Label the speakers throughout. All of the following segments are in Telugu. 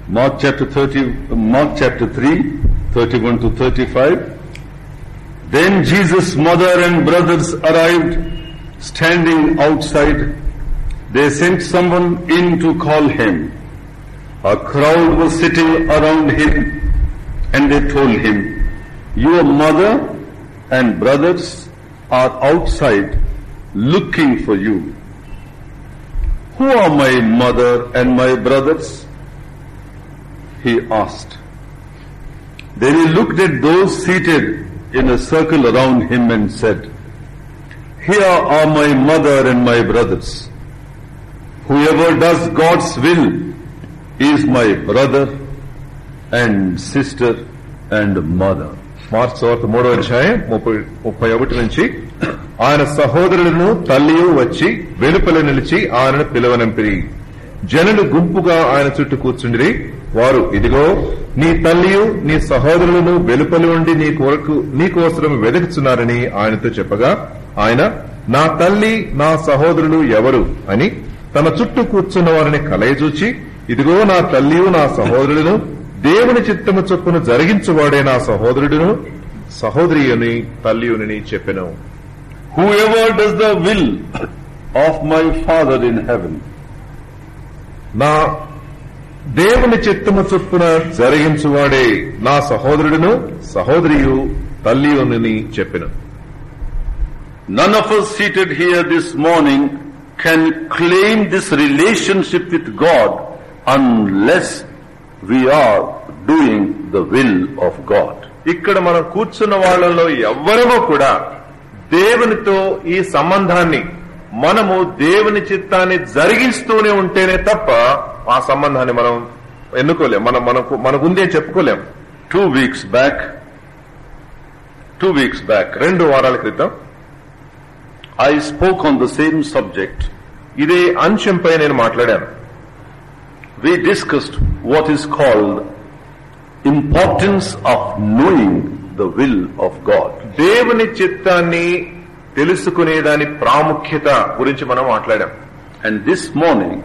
Speaker 1: Mark chapter 3, 31 to 35. Then Jesus' mother and brothers arrived, standing outside. They sent someone in to call him. A crowd was sitting around him, and they told him, "Your mother and brothers are outside looking for you." "Who are my mother and my brothers?" he asked. Then he looked at those seated in a circle around him and said, "Here are my mother and my brothers. Whoever does God's will is my brother and sister and mother."
Speaker 2: Mark's సువార్త 3వ అధ్యాయం 31 నుంచి, ఆయన సహోదరులను తల్లియు వచ్చి వెలుపల నిలిచి ఆయనను పిలువనంపిరి. జనులు గుంపుగా ఆయన చుట్టూ కూర్చుండిరి. వారు, "ఇదిగో నీ తల్లియు నీ సహోదరులను వెలుపలి ఉండి నీ కోసరం వెదకుచున్నారని ఆయనతో చెప్పగా, ఆయన, "నా తల్లి నా సహోదరులు ఎవరు?" అని తన చుట్టూ కూర్చున్న వారిని కలయచూచి, "ఇదిగో నా తల్లియు నా సహోదరులను, దేవుని చిత్తము చొప్పున జరిగించువాడే నా సహోదరుడును సహోదరియుని తల్లియుని చెప్పెను."
Speaker 1: "Whoever does the will of my Father in heaven."
Speaker 2: నా దేవుని చిత్తము చొప్పున జరిగించువాడే నా సహోదరుడును సహోదరియు తల్లియుని చెప్పెను.
Speaker 1: None of us seated here this morning can claim this relationship with God unless we are doing the will of God.
Speaker 2: ఇక్కడ మనం కూర్చున్న వాళ్ళలో ఎవ్వరమో కూడా దేవునితో ఈ సంబంధాన్ని మనము దేవుని చిత్తాన్ని జరిగిస్తూనే ఉంటేనే తప్ప ఆ సంబంధాన్ని మనం ఎన్నుకోలేం, మనకుందే చెప్పుకోలేం.
Speaker 1: 2 weeks back,
Speaker 2: 2 వారాల క్రితం
Speaker 1: I spoke on the same subject.
Speaker 2: ఇదే అంశంపై నేను మాట్లాడాను.
Speaker 1: We discussed what is called importance of knowing the will of God.
Speaker 2: దేవుని చిత్తాన్ని తెలుసుకునేదాని ప్రాముఖ్యత గురించి మనం మాట్లాడాం.
Speaker 1: And this morning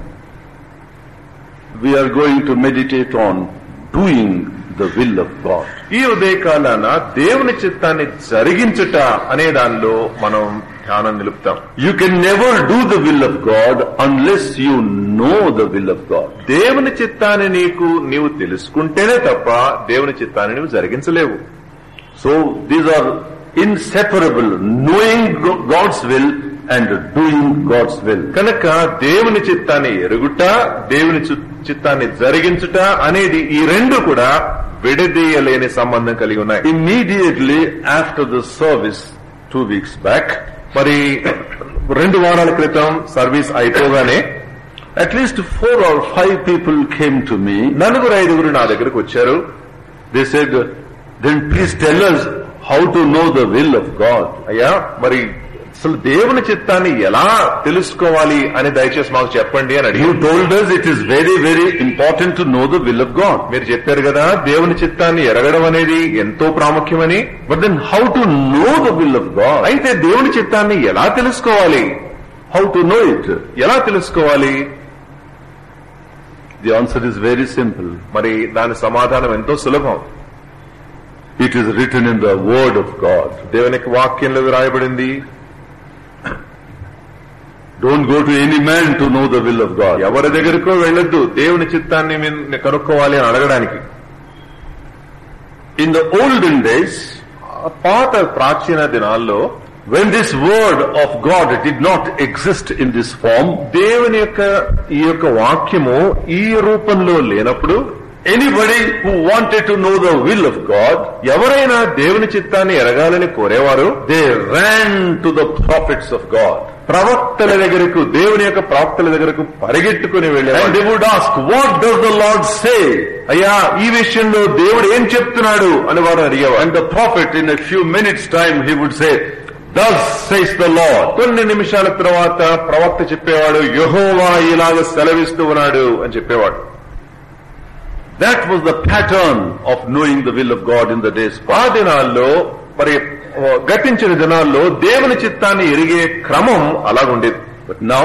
Speaker 1: we are going to meditate on doing the will of God.
Speaker 2: ఈ ఉదయకాలాన దేవుని చిత్తాన్ని జరిగించుట అనే దానిలో మనం ధ్యానం నిలుపుతాం.
Speaker 1: You can never do the will of God unless you know the will of God.
Speaker 2: దేవుని చిత్తాన్ని నీవు తెలుసుకుంటేనే తప్ప దేవుని చిత్తాన్ని నీవు జరిగించలేవు.
Speaker 1: So these are inseparable, knowing God's will and doing God's will.
Speaker 2: కనుక దేవుని చిత్తాన్ని ఎరుగుట, దేవుని చిత్తాన్ని జరిగించుట అనేది ఈ రెండు కూడా విడదీయలేని సంబంధం కలిగి ఉన్నాయి.
Speaker 1: Immediately after the service 2 weeks back,
Speaker 2: మరి 2 వారాల క్రితం సర్వీస్ అయిపోగానే
Speaker 1: at least 4 or 5 people came to me.
Speaker 2: 4-5 నా దగ్గరకు వచ్చారు.
Speaker 1: They said, "Then please tell us how to know the will of God."
Speaker 2: అయ్యా, మరి అసలు దేవుని చిత్తాన్ని ఎలా తెలుసుకోవాలి అని దయచేసి మాకు చెప్పండి అని అడిగి.
Speaker 1: You told us it is very, very important to know the will of God.
Speaker 2: మీరు చెప్పారు కదా దేవుని చిత్తాన్ని ఎరగడం అనేది ఎంతో ప్రాముఖ్యమని.
Speaker 1: But then how to know the will of God?
Speaker 2: అయితే దేవుని చిత్తాన్ని ఎలా తెలుసుకోవాలి?
Speaker 1: How to know it?
Speaker 2: ఎలా తెలుసుకోవాలి?
Speaker 1: The answer is very simple.
Speaker 2: మరి దాని సమాధానం ఎంతో సులభం.
Speaker 1: It is written in the word of God.
Speaker 2: దేవునికి వాక్యంలో రాయబడింది.
Speaker 1: Don't go to any man to know the will of God.
Speaker 2: ఎవరి దగ్గరకో వెళ్ళొద్దు దేవుని చిత్తాన్ని కనుక్కోవాలి అని అడగడానికి.
Speaker 1: In the olden days,
Speaker 2: పాత ప్రాచీన దినాల్లో,
Speaker 1: when this word of God did not exist in this form,
Speaker 2: దేవుని ఈ యొక్క వాక్యము ఈ రూపంలో లేనప్పుడు,
Speaker 1: anybody who wanted to know the will of God,
Speaker 2: ఎవరైనా దేవుని చిత్తాన్ని ఎరగాలని కోరేవారు,
Speaker 1: they ran to the prophets of God.
Speaker 2: ప్రవక్తల దగ్గరకు, దేవుని యొక్క ప్రవక్తల దగ్గరకు పరిగెట్టుకుని వెళ్ళేవారు.
Speaker 1: And they would ask, "What does the Lord say?"
Speaker 2: అయ్యా, ఈ విషయంలో దేవుడు ఏం చెప్తున్నాడు అని వారు అడిగేవారు.
Speaker 1: And the prophet in a few minutes time he would say, "Thus says the Lord."
Speaker 2: కొన్ని నిమిషాల తర్వాత ప్రవక్త చెప్పేవాడు, యెహోవా ఇలాగ సెలవిస్తూ ఉన్నాడు అని చెప్పేవాడు.
Speaker 1: That was the pattern of knowing the will of God in the days past.
Speaker 2: ఆ దినాల్లో, మరి గతించిన దినాల్లో దేవుని చిత్తాన్ని ఎరిగే క్రమం అలాగుండేది.
Speaker 1: But now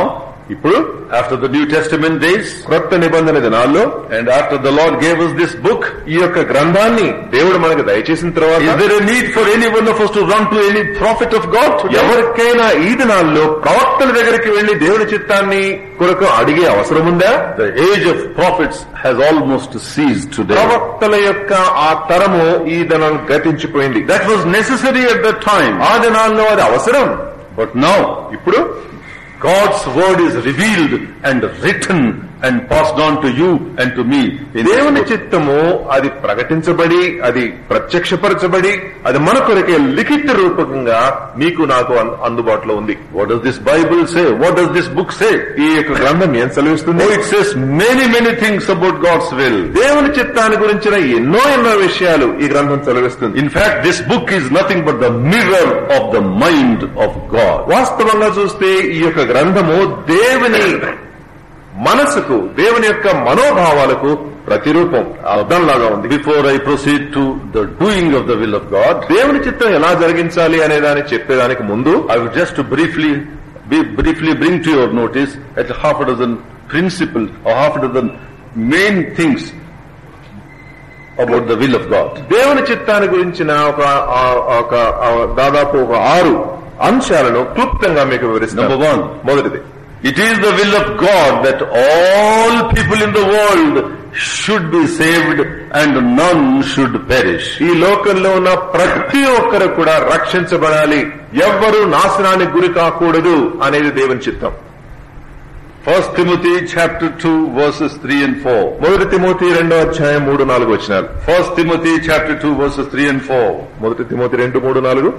Speaker 2: ఇప్పుడు
Speaker 1: after the New Testament days,
Speaker 2: క్రొత్త నిబంధన దినాల్లో,
Speaker 1: and after the Lord gave us this book,
Speaker 2: ఈ యొక్క గ్రంథాన్ని దేవుడు మనకు దయచేసిన తర్వాత,
Speaker 1: is there a need for any one of us to run to any prophet of God today?
Speaker 2: ఎవరికైనా ఈ దినాల్లో ప్రవక్తల దగ్గరికి వెళ్లి దేవుని చిత్తాన్ని కొరకు అడిగే అవసరం ఉందా?
Speaker 1: The age of prophets has almost ceased today.
Speaker 2: ప్రవక్తల యొక్క ఆ తరము ఈ దినం గతించిపోయింది.
Speaker 1: That was necessary at that time.
Speaker 2: ఆ దినాల్లో అది అవసరం.
Speaker 1: But now,
Speaker 2: ఇప్పుడు
Speaker 1: God's word is revealed and written and passed on to you and to me.
Speaker 2: దేవుని చిత్తము అది ప్రకటించబడి, అది ప్రత్యక్షపరచబడి, అది మన కొరకే లిఖిత రూపకంగా మీకు నాకు అందుబాటులో ఉంది.
Speaker 1: What does this Bible say? What does this book say?
Speaker 2: ఈ యొక్క గ్రంథం ఏం సెలవిస్తుంది?
Speaker 1: Oh, it says many things about God's will.
Speaker 2: దేవుని చిత్తాన్ని గురించిన ఎన్నో విషయాలు ఈ గ్రంథం సెలవిస్తుంది.
Speaker 1: In fact, this book is nothing but the mirror of the mind of God.
Speaker 2: వాస్తవంగా చూస్తే ఈ యొక్క గ్రంథము దేవుని మనసుకు, దేవుని యొక్క మనోభావాలకు ప్రతిరూపం, అర్థంలాగా ఉంది.
Speaker 1: Before I proceed to the doing of the will of God,
Speaker 2: దేవుని చిత్తం ఎలా జరిగించాలి అనే దాన్ని చెప్పేదానికి ముందు,
Speaker 1: I would just to briefly bring to your notice at half a dozen principles or half a dozen main things about the will of God.
Speaker 2: దేవుని చిత్తాన్ని గురించిన ఒక దాదాపు 6 అంశాలను క్లుప్తంగా మీకు వివరిస్తాను.
Speaker 1: Number 1,
Speaker 2: మొదటిది,
Speaker 1: it is the will of God that all people in the world should be saved and none should perish.
Speaker 2: ఈ లోకంలో ఉన్న ప్రతి ఒక్కరు కూడా రక్షించబడాలి, ఎవ్వరూ నాశనానికి గురి కాకూడదు అనేది దేవుని చిత్తం.
Speaker 1: 1 Timothy chapter 2 verses 3 and 4.
Speaker 2: మొదటి తిమోతి 2వ అధ్యాయం 3-4 వచనాలు.
Speaker 1: 1 Timothy chapter 2 verses 3 and 4.
Speaker 2: మొదటి తిమోతి 2:3-4.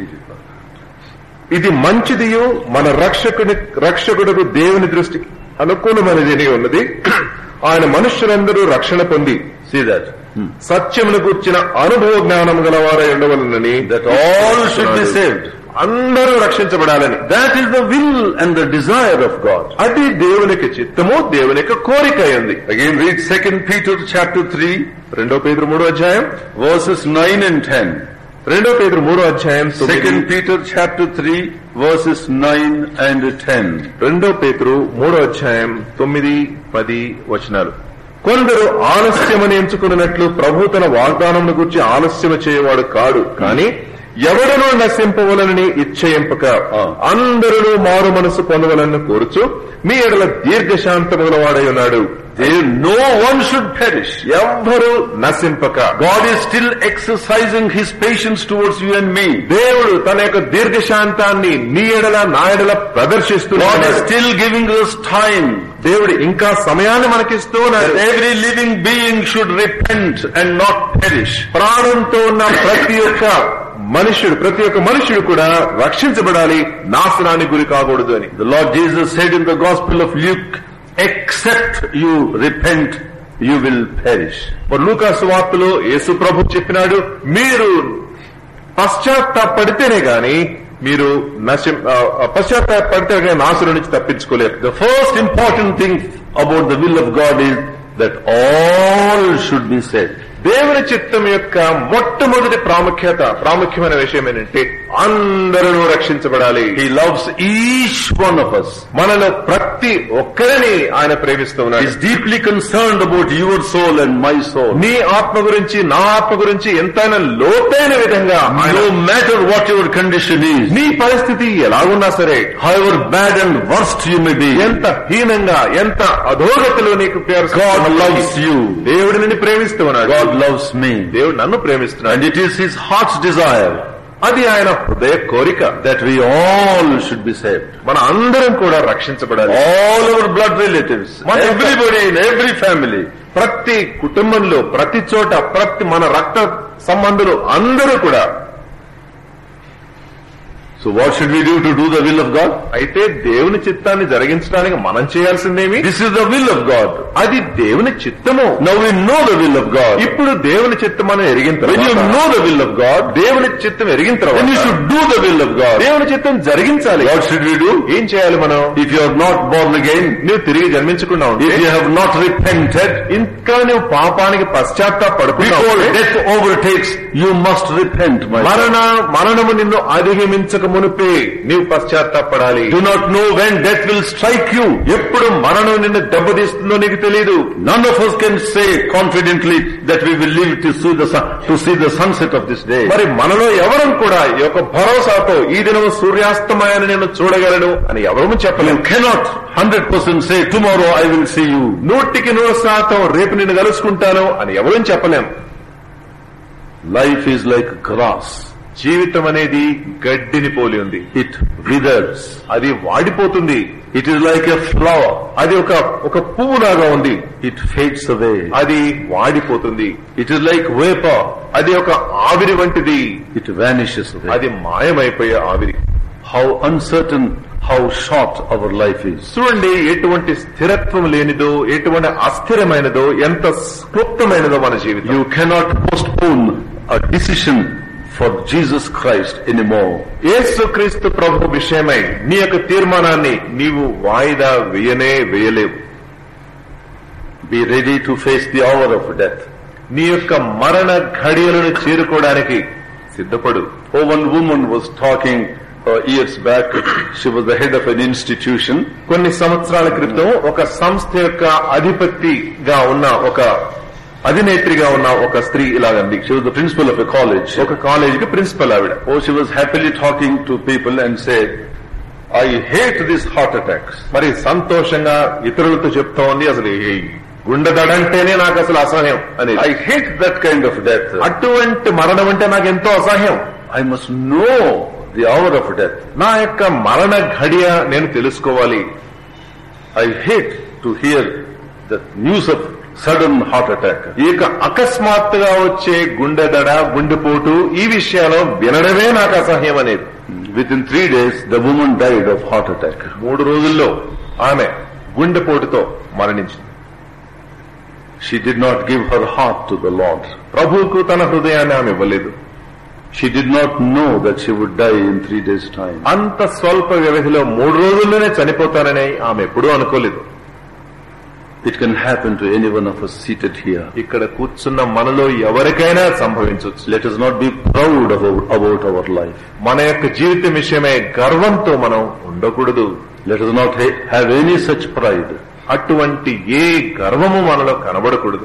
Speaker 2: ఇది మంచిదియు మన రక్షకుడు దేవుని దృష్టికి అనుకూలమైనది ఉన్నది. ఆయన మనుష్యులందరూ రక్షణ పొంది,
Speaker 1: See that?
Speaker 2: సత్యమును గూర్చిన అనుభవ జ్ఞానం గలవారై ఉండవలనని,
Speaker 1: That all should be saved.
Speaker 2: అందరూ రక్షించబడాలని.
Speaker 1: That is the will and the desire of God.
Speaker 2: అది దేవునికి చిత్తము, దేవునికి కోరిక అయింది.
Speaker 1: Again read 2 Peter chapter 3
Speaker 2: 2 పేతురు 3వ అధ్యాయం
Speaker 1: verses 9 and 10.
Speaker 2: 2 పేతురు 3వ అధ్యాయం
Speaker 1: 2 Peter chapter 3 verses 9 and 10.
Speaker 2: 2 పేతురు 3వ అధ్యాయం 9-10 వచనాలు. కొందరు ఆలస్యమని ఎంచుకున్నట్లు ప్రభు తన వాగ్దానమును గురించి ఆలస్యం చేయవాడు కాడు, కాని ఎవడనూ నశింపవలనని ఇచ్చయింపక అందరూ మారు మనసు పొందవలని కోరుచు మీ ఎడల దీర్ఘశాంతము గలవాడై ఉన్నాడు.
Speaker 1: No one should perish.
Speaker 2: ఎవ్వరూ నశింపక.
Speaker 1: God is still exercising His patience towards you and me.
Speaker 2: దేవుడు తన యొక్క దీర్ఘశాంతాన్ని నీ ఎడల నా ఎడల ప్రదర్శిస్తున్నాడు.
Speaker 1: God is still giving us time.
Speaker 2: దేవుడు ఇంకా సమయాన్ని మనకిస్తూ ఉన్నాడు.
Speaker 1: Every living being should repent and not perish.
Speaker 2: ప్రాణంతో ఉన్న ప్రతి ఒక్క మనుష్యుడు కూడా రక్షించబడాలి, నాశనానికి గురి కాకూడదు అని.
Speaker 1: The Lord Jesus said in the Gospel of Luke, except you repent, you will perish.
Speaker 2: లూకా సువార్తలో యేసు ప్రభు చెప్పినాడు, మీరు పశ్చాత్తాపడితేనే గాని మీరు పశ్చాత్తాపడితే నాశనం నుంచి తప్పించుకోలేరు.
Speaker 1: The first important thing about the will of God is that all should be saved.
Speaker 2: దేవుని చిత్తం యొక్క మొట్టమొదటి ప్రాముఖ్యమైన విషయం ఏంటంటే అందరూ రక్షించబడాలి.
Speaker 1: He loves each one of us.
Speaker 2: మనలో ప్రతి ఒక్కరిని ఆయన ప్రేమిస్తున్నాడు.
Speaker 1: He is deeply concerned about your soul and my soul.
Speaker 2: నీ ఆత్మ గురించి, నా ఆత్మ గురించి ఎంతైనా లోతైన విధంగా,
Speaker 1: no matter what your condition is,
Speaker 2: నీ పరిస్థితి ఎలాగున్నా సరే,
Speaker 1: however bad and worst you may be,
Speaker 2: ఎంత హీనంగా, ఎంత అధోగతిలో నీకు
Speaker 1: God loves you.
Speaker 2: దేవుడు నిన్ను ప్రేమిస్తున్నాడు.
Speaker 1: God loves me.
Speaker 2: దేవుడు నన్ను ప్రేమిస్తున్నాడు.
Speaker 1: And it is His heart's desire,
Speaker 2: అది ఆయన హృదయ కోరిక,
Speaker 1: that we all should be saved.
Speaker 2: మన అందరం కూడా రక్షించబడాలి.
Speaker 1: All our blood relatives, everybody in every family,
Speaker 2: ప్రతి కుటుంబంలో, ప్రతి చోట, మన రక్త సంబంధులు అందరూ కూడా.
Speaker 1: So what should we do to do the will of God?
Speaker 2: అయితే దేవుని చిత్తాన్ని జరిగించడానికి మనం చేయాల్సిందేమి?
Speaker 1: This is the will of God.
Speaker 2: అది దేవుని చిత్తము.
Speaker 1: Now we know the will of God.
Speaker 2: ఇప్పుడు దేవుని చిత్తం మనం ఎరిగిన తర్వాత,
Speaker 1: when you know the will of God,
Speaker 2: దేవుని చిత్తం ఎరిగిన తర్వాత,
Speaker 1: then you should do the will of God.
Speaker 2: దేవుని చిత్తం జరిగించాలి.
Speaker 1: What should we do?
Speaker 2: ఏం చేయాలి మనం?
Speaker 1: If you are not born again,
Speaker 2: నువ్వు తిరిగి జన్మించకుండా ఉంటే,
Speaker 1: if you have not repented,
Speaker 2: ఇంకా నువ్వు పాపానికి పశ్చాత్తాపడకుండా,
Speaker 1: before death overtakes, you must repent.
Speaker 2: మరణము నిన్ను అధిగమించక మునిపే నీవు పశ్చాత్తాపడాలి.
Speaker 1: Do not know when death will strike you.
Speaker 2: ఎప్పుడు మరణం నిన్ను దెబ్బతీస్తుందో నీకు తెలియదు.
Speaker 1: None of us can say confidently that we will live to see the sunset of this day.
Speaker 2: మరి మనలో ఎవరం కూడా ఈ యొక్క భరోసాతో ఈ దినం సూర్యాస్తమయాన్ని నేను చూడగలను అని ఎవరూ చెప్పలేము.
Speaker 1: You cannot 100% say tomorrow I will see you.
Speaker 2: 100% రేపు నిన్ను కలుసుకుంటాను అని ఎవరూ చెప్పలేం.
Speaker 1: Life is like grass.
Speaker 2: జీవితం అనేది గడ్డిని పోలి ఉంది.
Speaker 1: It withers.
Speaker 2: అది వాడిపోతుంది.
Speaker 1: It is like a flower.
Speaker 2: అది ఒక పువ్వులాగా ఉంది.
Speaker 1: It fades away.
Speaker 2: అది వాడిపోతుంది.
Speaker 1: It is like vapor.
Speaker 2: అది ఒక ఆవిరి వంటిది.
Speaker 1: It vanishes away.
Speaker 2: అది మాయమైపోయే ఆవిరి.
Speaker 1: How uncertain, how short our life is.
Speaker 2: చూడండి ఎటువంటి స్థిరత్వం లేనిదో, ఎటువంటి అస్థిరమైనదో, ఎంత క్లుప్తమైనదో మన జీవితం.
Speaker 1: You cannot postpone a decision for Jesus Christ anymore.
Speaker 2: యేసుక్రీస్తు ప్రభు విషయమై నీ యొక్క తీర్మానాన్ని నీవు వాయిదా వేయలేవు.
Speaker 1: Be ready to face the hour of death.
Speaker 2: నీ యొక్క మరణ ఘడియలను చేరుకోవడానికి సిద్ధపడు.
Speaker 1: Oh, one woman was talking years back. She was the head of an institution.
Speaker 2: కొన్ని సంవత్సరాల క్రితం ఒక సంస్థ యొక్క అధిపతిగా ఉన్న అధినేత్రిగా ఉన్న ఒక స్త్రీ ఇలాగంది.
Speaker 1: She was the principal of a college.
Speaker 2: ఒక కాలేజీకి ప్రిన్సిపల్ ఆవిడ.
Speaker 1: Oh, she was happily talking to people and said, I hate these heart attacks.
Speaker 2: మరి సంతోషంగా ఇతరులతో చెప్తా ఉంది, అసలు గుండెదడంటేనే నాకు అసలు అసహ్యం అని.
Speaker 1: I hate that kind of death.
Speaker 2: అటువంటి మరణం అంటే నాకు ఎంతో అసహ్యం.
Speaker 1: I must know the hour of death.
Speaker 2: నా యొక్క మరణ ఘడియ నేను తెలుసుకోవాలి.
Speaker 1: I hate to hear the news of sudden heart attack.
Speaker 2: ఇక అకస్మాత్తుగా వచ్చే గుండెదడ, గుండెపోటు ఈ విషయాలు వినడమే నాకు అసహ్యం అనేది.
Speaker 1: Within 3 days, the woman died of heart attack.
Speaker 2: 3 రోజుల్లో ఆమె గుండెపోటుతో మరణించింది.
Speaker 1: She did not give her heart to the Lord.
Speaker 2: ప్రభువుకు తన హృదయాన్ని ఆమె ఇవ్వలేదు.
Speaker 1: She did not know that she would die in 3 days' time.
Speaker 2: అంత స్వల్ప వ్యవధిలో 3 రోజుల్లోనే చనిపోతానని ఆమె ఎప్పుడూ అనుకోలేదు.
Speaker 1: It can happen to any one of us seated here.
Speaker 2: ఇక్కడ కూర్చున్న మనలో ఎవరికైనా సంభవించవచ్చు.
Speaker 1: Let us not be proud about our life.
Speaker 2: మన యొక్క జీవితం విషయమే గర్వంతో మనం ఉండకూడదు.
Speaker 1: Let us not have any such pride.
Speaker 2: అటువంటి ఏ గర్వము మనలో కనబడకూడదు.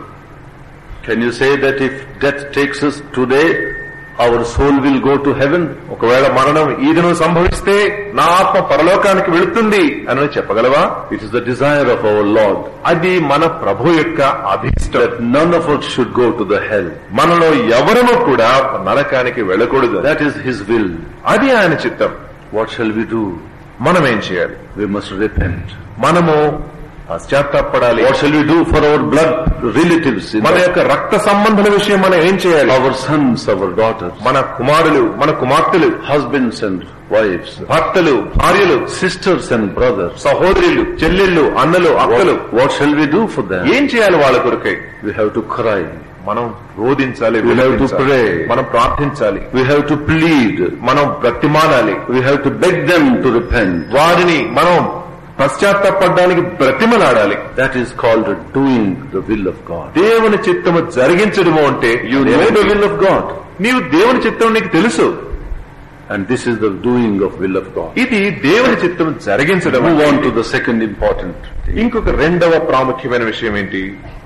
Speaker 1: Can you say that if death takes us today, our soul will go to heaven?
Speaker 2: ఒకవేళ మరణం ఈ దినం సంభవిస్తే నా ఆత్మ పరలోకానికి వెళుతుంది అని చెప్పగలవా?
Speaker 1: It is the desire of our Lord.
Speaker 2: అది మన ప్రభు యొక్క అభీష్టం.
Speaker 1: That none of us should go to the hell.
Speaker 2: మనలో ఎవరము కూడా నరకానికి వెళ్ళకూడదు.
Speaker 1: That is His will.
Speaker 2: అది ఆయన చిత్తం.
Speaker 1: What shall we do?
Speaker 2: మనం ఏం చేయాలి?
Speaker 1: We must repent.
Speaker 2: మనము పశ్చాత్తాపడాలి.
Speaker 1: What shall we do for our blood relatives?
Speaker 2: మన యొక్క రక్త సంబంధుల విషయం మనం ఏం చేయాలి?
Speaker 1: Our sons, our daughters,
Speaker 2: మన కుమారులు, మన కుమార్తెలు,
Speaker 1: husbands and wives,
Speaker 2: భర్తలు, భార్యలు,
Speaker 1: sisters and brothers,
Speaker 2: సహోదరులు, చెల్లెళ్ళు, అన్నలు, అక్కలు.
Speaker 1: What shall we do for them?
Speaker 2: ఏం చేయాలి వాళ్ళ కొరకై?
Speaker 1: We have to cry.
Speaker 2: మనం రోధించాలి.
Speaker 1: We have to pray.
Speaker 2: మనం ప్రార్థించాలి.
Speaker 1: We have to plead.
Speaker 2: మనం బ్రతిమాలాలి.
Speaker 1: We have to beg them to repent.
Speaker 2: వారిని మనం పశ్చాత్తాపడడానికి బ్రతిమలాడాలి.
Speaker 1: That is called doing the will of God.
Speaker 2: దేవుని చిత్తము జరిగించడము అంటే
Speaker 1: You know the will of God.
Speaker 2: నీవు దేవుని చిత్తం నీకు తెలుసు.
Speaker 1: And this is the doing of will of God.
Speaker 2: ఇది దేవుని చిత్తం జరిగించడం.
Speaker 1: Move on to the second important thing.
Speaker 2: ఇంకొక రెండవ ప్రాముఖ్యమైన విషయం ఏంటి?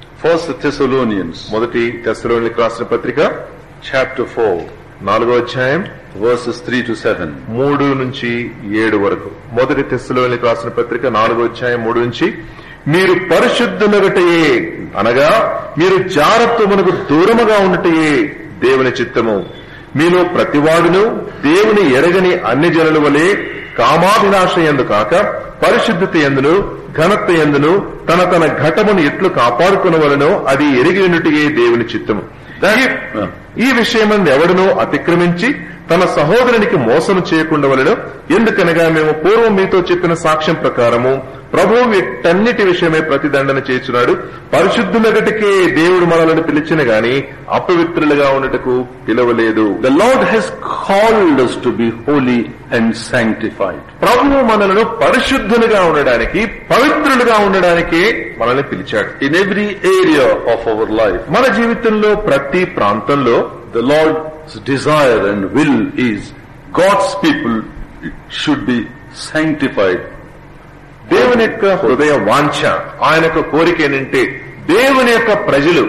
Speaker 1: 1 Thessalonians,
Speaker 2: మొదటి తెస్సలోనికీయులకు రాసిన పత్రిక
Speaker 1: chapter 4,
Speaker 2: 4వ అధ్యాయం
Speaker 1: verses 3 to 7.
Speaker 2: 3 నుంచి 7 వరకు. మొదటి తెస్సలోనికీయులకు రాసిన పత్రిక 4వ అధ్యాయం 3 నుంచి, మీరు పరిశుద్ధులగటయే అనగా మీరు జారత్వమునకు దూరముగా ఉండటయే దేవుని చిత్తము. మీలో ప్రతివాడును దేవుని ఎరగని అన్ని జనుల వలె కామాభిలాష యందు కాక పరిశుద్ధత యందును ఘనత యందును తన ఘటమును ఎట్లు కాపాడుకునవలనో అది ఎరిగి ఉన్నటియే దేవుని చిత్తము. ఈ విషయమందు ఎవడనో అతిక్రమించి తన సహోదరునికి మోసం చేయకుండా వలెను. ఎందుకనగా మేము పూర్వం మీతో చెప్పిన సాక్ష్యం ప్రకారము ప్రభువు వీటన్నిటి విషయమే ప్రతిదండన చేస్తున్నాడు. పరిశుద్ధులగటికే దేవుడు మనలను పిలిచిన గాని అపవిత్రులుగా ఉన్నటకు పిలవలేదు.
Speaker 1: The Lord has called us to be holy and sanctified.
Speaker 2: ప్రభువు మనలను పరిశుద్ధులుగా ఉండడానికి, పవిత్రులుగా ఉండడానికి మనల్ని పిలిచాడు.
Speaker 1: In every area of our life,
Speaker 2: మన జీవితంలో ప్రతి ప్రాంతంలో
Speaker 1: the Lord's desire and will is God's people should be sanctified.
Speaker 2: దేవుని యొక్క హృదయ వాంఛ, ఆయన యొక్క కోరిక ఏంటంటే దేవుని యొక్క ప్రజలు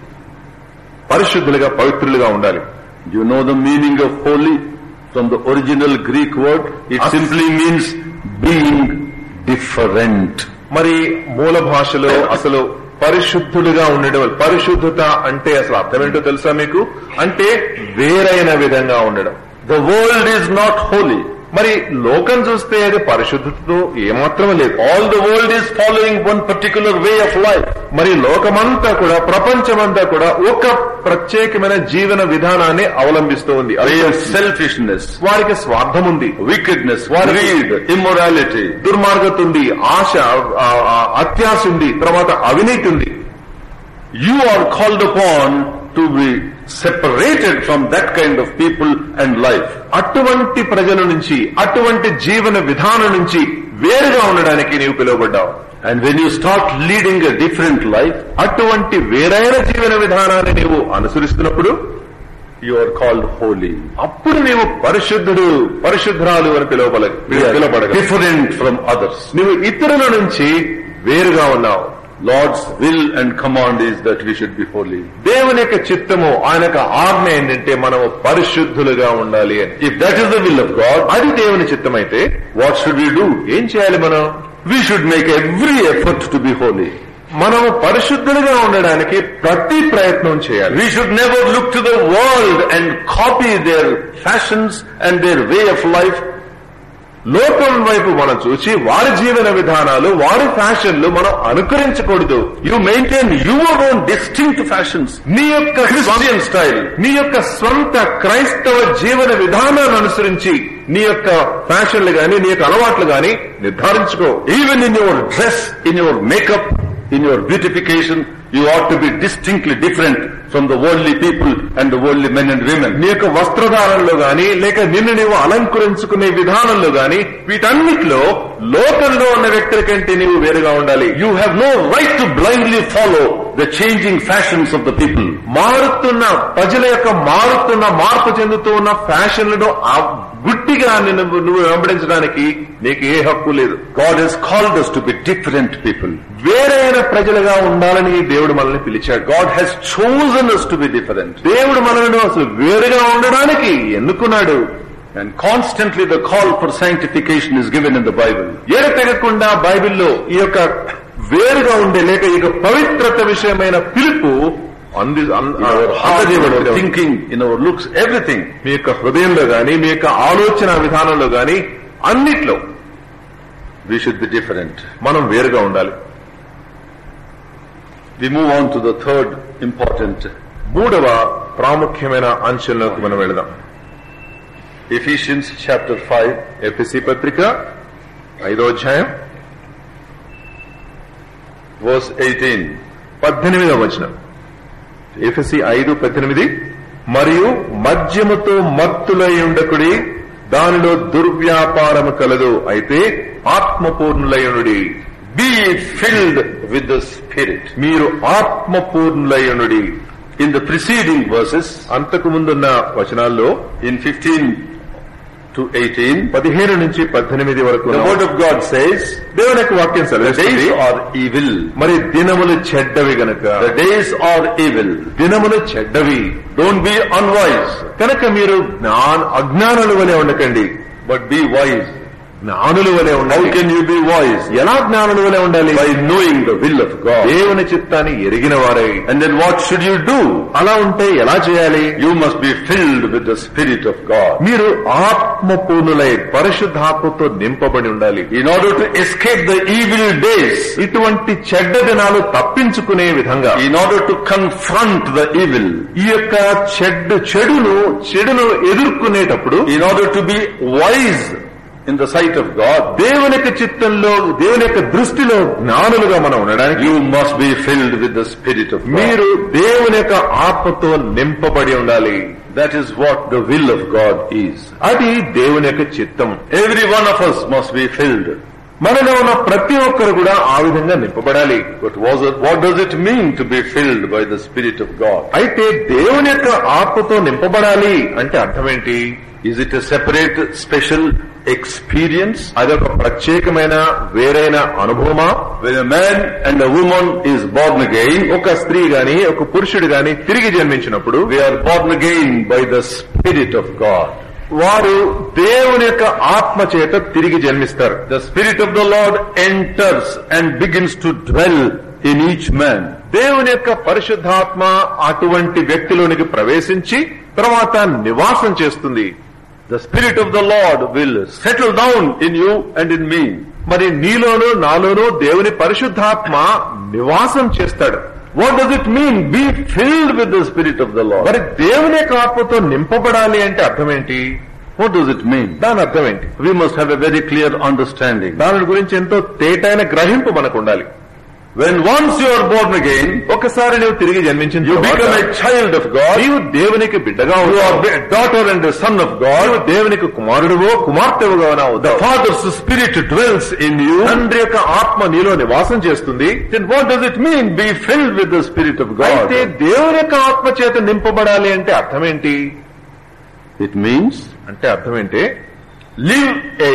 Speaker 2: పరిశుద్ధులుగా పవిత్రులుగా ఉండాలి.
Speaker 1: You know the meaning of holy from the original Greek word? It simply means being different.
Speaker 2: మరి మూల భాషలో అసలు పరిశుద్ధులుగా ఉండడం, పరిశుద్ధత అంటే అసలు అర్థం ఏంటో తెలుసా మీకు? అంటే వేరైన విధంగా ఉండడం.
Speaker 1: The world is not holy.
Speaker 2: మరి లోకం చూస్తే అది పరిశుద్ధతతో ఏమాత్రం లేదు.
Speaker 1: All the world is following one particular way of life.
Speaker 2: మరి లోకమంతా కూడా, ప్రపంచమంతా కూడా ఒక ప్రత్యేకమైన జీవన విధానాన్ని అవలంబిస్తూ ఉంది.
Speaker 1: Way of selfishness,
Speaker 2: వారికి స్వార్థం ఉంది,
Speaker 1: wickedness, greed, immorality.
Speaker 2: దుర్మార్గత ఉంది, ఆశ, అత్యాశ ఉంది, తర్వాత అవినీతి ఉంది.
Speaker 1: You are called upon to be separated from that kind of people and life.
Speaker 2: అటువంటి ప్రజల నుంచి, అటువంటి జీవన విధానం నుంచి వేరుగా ఉండడానికి నీవు పిలువబడ్డావు.
Speaker 1: And when you start leading a different life,
Speaker 2: అటువంటి వేరైన జీవన విధానాన్ని నీవు అనుసరిస్తున్నప్పుడు
Speaker 1: you are called holy.
Speaker 2: అప్పుడు నీవు పరిశుద్ధుడు, పరిశుద్ధురాలు అని పిలువబడగలవు.
Speaker 1: Different from others.
Speaker 2: నువ్వు ఇతరుల నుంచి వేరుగా ఉన్నావు.
Speaker 1: Lord's will and command is that we should be holy.
Speaker 2: దేవుని యొక్క చిత్తము, ఆయన యొక్క ఆజ్ఞ ఏంటంటే మనము పరిశుద్ధులుగా ఉండాలి అని.
Speaker 1: If that is the will of God,
Speaker 2: అది దేవుని చిత్తమైతే
Speaker 1: what should we do?
Speaker 2: ఏం చేయాలి మనం?
Speaker 1: We should make every effort to be holy.
Speaker 2: మనము పరిశుద్ధులుగా ఉండడానికి ప్రతి ప్రయత్నం చేయాలి.
Speaker 1: We should never look to the world and copy their fashions and their way of life.
Speaker 2: లోకం వైపు మనం చూసి వారి జీవన విధానాలు, వారి ఫ్యాషన్లు మనం అనుకరించకూడదు.
Speaker 1: You maintain your own distinct fashions.
Speaker 2: నీ యొక్క
Speaker 1: Christian style.
Speaker 2: నీ యొక్క స్వంత క్రైస్తవ జీవన విధానాన్ని అనుసరించి నీ యొక్క ఫ్యాషన్లు గాని, నీ యొక్క అలవాట్లు గాని నిర్ధారించుకో.
Speaker 1: Even in your dress, in your makeup, in your beautification, you ought to be distinctly different from the worldly people and the worldly men and women.
Speaker 2: నీ యొక్క వస్త్రధారణలో గాని, లేక నిన్ను నీవు అలంకరించుకునే విధానంలో గాని, వీటన్నిటిలో లోకంలో ఉన్న వ్యక్తుల కంటే నీవు వేరుగా ఉండాలి.
Speaker 1: You have no right to blindly follow the changing fashions of the people.
Speaker 2: మారుతున్న ప్రజల యొక్క మార్పు చెందుతూ ఉన్న ఫ్యాషన్లను గుట్టిగా నువ్వు వెంబడించడానికి నీకు ఏ హక్కు లేదు.
Speaker 1: God has called us to be different people.
Speaker 2: వేరైన ప్రజలుగా ఉండాలని దేవుడు మనల్ని పిలిచాడు.
Speaker 1: God has chosen us to be different.
Speaker 2: దేవుడు మనల్ని అసలు వేరుగా ఉండడానికి ఎన్నుకున్నాడు.
Speaker 1: And constantly the call for sanctification is given in the Bible.
Speaker 2: ఎడతెగకుండా బైబిల్లో ఈ యొక్క వేరుగా ఉండే లేక ఈ యొక్క పవిత్రత విషయమైన పిలుపు
Speaker 1: thinking, in our looks, everything.
Speaker 2: మీ యొక్క హృదయంలో గాని, మీ యొక్క ఆలోచన విధానంలో గాని అన్నిట్లో
Speaker 1: we should be different.
Speaker 2: మనం వేరుగా ఉండాలి.
Speaker 1: We move on to the third important,
Speaker 2: మూడవ ప్రాముఖ్యమైన అంశంలోకి మనం వెళదాం.
Speaker 1: Ephesians chapter 5,
Speaker 2: ఎఫెసీ పత్రిక 5వ అధ్యాయం
Speaker 1: verse 18.
Speaker 2: 18వ వచనం. ఎఫెసీ 5:18. మరియు మద్యముతో మత్తులై ఉండకుడి, దానిలో దుర్వ్యాపారము కలదు, అయితే ఆత్మపూర్ణులయునుడి.
Speaker 1: Be filled with the Spirit.
Speaker 2: మీరు ఆత్మపూర్ణులయునుడి.
Speaker 1: In the preceding verses,
Speaker 2: అంతకు ముందున్న వచనాల్లో
Speaker 1: in 15 to 18,
Speaker 2: 15 నుంచి 18 వరకు
Speaker 1: the word of God says,
Speaker 2: దేవుని యొక్క వాక్యం
Speaker 1: the days
Speaker 2: సెలవిస్తుంది,
Speaker 1: are evil.
Speaker 2: మరి దినములు చెడ్డవి గనక.
Speaker 1: The days are evil.
Speaker 2: దినములు చెడ్డవి
Speaker 1: Don't be unwise,
Speaker 2: కనుక మీరు అజ్ఞానుల వలె ఉండకండి,
Speaker 1: but be wise.
Speaker 2: జ్ఞానుల వలె
Speaker 1: How
Speaker 2: ఉండాలి.
Speaker 1: can you be wise?
Speaker 2: ఎలా జ్ఞానుల వలె ఉండాలి?
Speaker 1: By knowing the will of God.
Speaker 2: దేవుని చిత్తాన్ని ఎరిగిన వారై.
Speaker 1: And then what should you do?
Speaker 2: అలా ఉంటే ఎలా చేయాలి?
Speaker 1: You must be filled with the Spirit of God.
Speaker 2: మీరు ఆత్మపూర్ణులై పరిశుద్ధాత్మతో నింపబడి ఉండాలి.
Speaker 1: In order to escape the evil days,
Speaker 2: ఇటువంటి చెడ్డ దినాలు తప్పించుకునే విధంగా,
Speaker 1: in order to confront the evil,
Speaker 2: ఈ యొక్క చెడును ఎదుర్కొనేటప్పుడు,
Speaker 1: in order to be wise in the sight of God,
Speaker 2: దేవుని యొక్క చిత్తంలో, దేవుని యొక్క దృష్టిలో జ్ఞానులుగా మనం ఉండడానికి
Speaker 1: you must be filled with the Spirit of God.
Speaker 2: మీరు దేవుని యొక్క ఆత్మతో నింపబడి ఉండాలి.
Speaker 1: That is what the will of God is.
Speaker 2: అది దేవుని యొక్క చిత్తం.
Speaker 1: Every one of us must be filled.
Speaker 2: మనలో ఉన్న ప్రతి ఒక్కరు కూడా ఆ విధంగా నింపబడాలి.
Speaker 1: But what does it mean to be filled by the Spirit of God?
Speaker 2: అయితే దేవుని యొక్క ఆత్మతో నింపబడాలి అంటే అర్థం ఏంటి?
Speaker 1: Is it a separate, special experience?
Speaker 2: అదొక ప్రత్యేకమైన వేరైన అనుభవమా?
Speaker 1: When a man and a woman is born again,
Speaker 2: ఒక స్త్రీ గాని ఒక పురుషుడు గాని తిరిగి జన్మించినప్పుడు
Speaker 1: we are born again by the Spirit of God.
Speaker 2: వారు దేవుని యొక్క ఆత్మ చేత తిరిగి జన్మిస్తారు.
Speaker 1: The Spirit of the Lord enters and begins to dwell in each man.
Speaker 2: దేవుని యొక్క పరిశుద్ధాత్మ అటువంటి వ్యక్తిలోనికి ప్రవేశించి తర్వాత నివాసం చేస్తుంది.
Speaker 1: The Spirit of the Lord will settle down in you and in me.
Speaker 2: మరి నీలోనూ నాలోనూ దేవుని పరిశుద్ధాత్మ నివాసం చేస్తాడు.
Speaker 1: What does it mean? Be filled with the Spirit of the Lord.
Speaker 2: మరి దేవుని యొక్క ఆత్మతో నింపబడాలి అంటే అర్థం ఏంటి?
Speaker 1: What does it mean?
Speaker 2: దాని అర్థం ఏంటి?
Speaker 1: We must have a very clear understanding.
Speaker 2: దాని గురించి ఎంతో తేటైన గ్రహింపు మనకు ఉండాలి.
Speaker 1: When once you are born again,
Speaker 2: ఒకసారి నువ్వు తిరిగి జన్మించిన
Speaker 1: you become a child of God.
Speaker 2: నీవు దేవునికి బిడ్డగా
Speaker 1: You
Speaker 2: ఉంటావు.
Speaker 1: are a daughter and a son of God.
Speaker 2: నీవు దేవునికి కుమారుడువో కుమార్తెవుగా
Speaker 1: The
Speaker 2: అవుతావు.
Speaker 1: Father's Spirit dwells in you.
Speaker 2: తండ్రి యొక్క ఆత్మ నీలో నివాసం చేస్తుంది.
Speaker 1: Then what does it mean? Be filled with the Spirit of God.
Speaker 2: అయితే దేవుని యొక్క ఆత్మ చేత నింపబడాలి అంటే అర్థం ఏంటి?
Speaker 1: It means
Speaker 2: అంటే అర్థం ఏంటి?
Speaker 1: live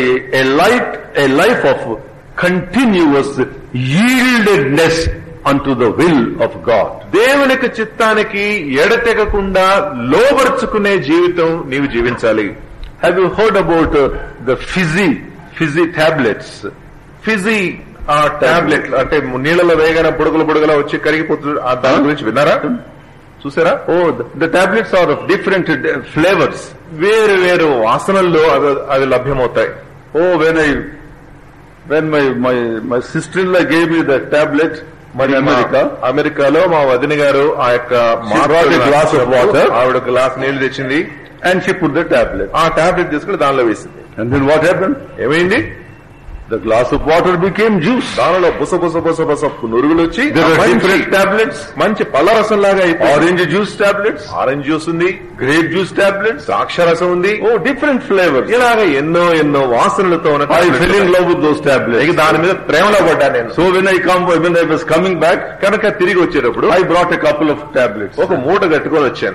Speaker 1: a life of continuous yieldedness unto the will of God.
Speaker 2: దేవునికి చిత్తానికి ఎడతెగకుండా లోబర్చుకునే జీవితం నీవు జీవించాలి.
Speaker 1: Have you heard about the fizzy tablets?
Speaker 2: Fizzy ఆ టాబ్లెట్ అంటే నీళ్ళలో వేయగానే బుడగలు వచ్చి కరిగిపోతుంది. దాని గురించి విన్నారా? చూసారా?
Speaker 1: Oh, the tablets are of different flavors.
Speaker 2: వేరు వేరు వాసనల్లో అవి లభ్యమవుతాయి.
Speaker 1: Oh, when my sister-in-law gave me the tablet in America,
Speaker 2: అమెరికాలో మా వదిన గారు ఆ యొక్క
Speaker 1: brought a glass of water.
Speaker 2: ఆవిడ గ్లాస్ నీళ్లు తెచ్చింది.
Speaker 1: and she put the tablet.
Speaker 2: ఆ టాబ్లెట్ తీసుకుని దానిలో వేసింది.
Speaker 1: And then what happened?
Speaker 2: ఏమైంది?
Speaker 1: The glass of water became juice.
Speaker 2: దానిలో బుస నురుగులు వచ్చి
Speaker 1: There are different tablets.
Speaker 2: మంచి పళ్ళరసం లాగా అయిపోయింది.
Speaker 1: Orange juice tablets,
Speaker 2: orange juice ఉంది,
Speaker 1: grape juice tablets.
Speaker 2: ద్రాక్షరసం ఉంది.
Speaker 1: Oh, different flavors.
Speaker 2: ఇలాగ ఎన్నో వాసనలతో ఉన్న
Speaker 1: I fell in love with those tablets.
Speaker 2: ఇక దాని మీద ప్రేమలో పడ్డాను నేను.
Speaker 1: So when I was coming back,
Speaker 2: కనుక తిరిగి వచ్చేటప్పుడు
Speaker 1: I brought a couple of tablets.
Speaker 2: ఒక మూట కట్టుకొని వచ్చాను.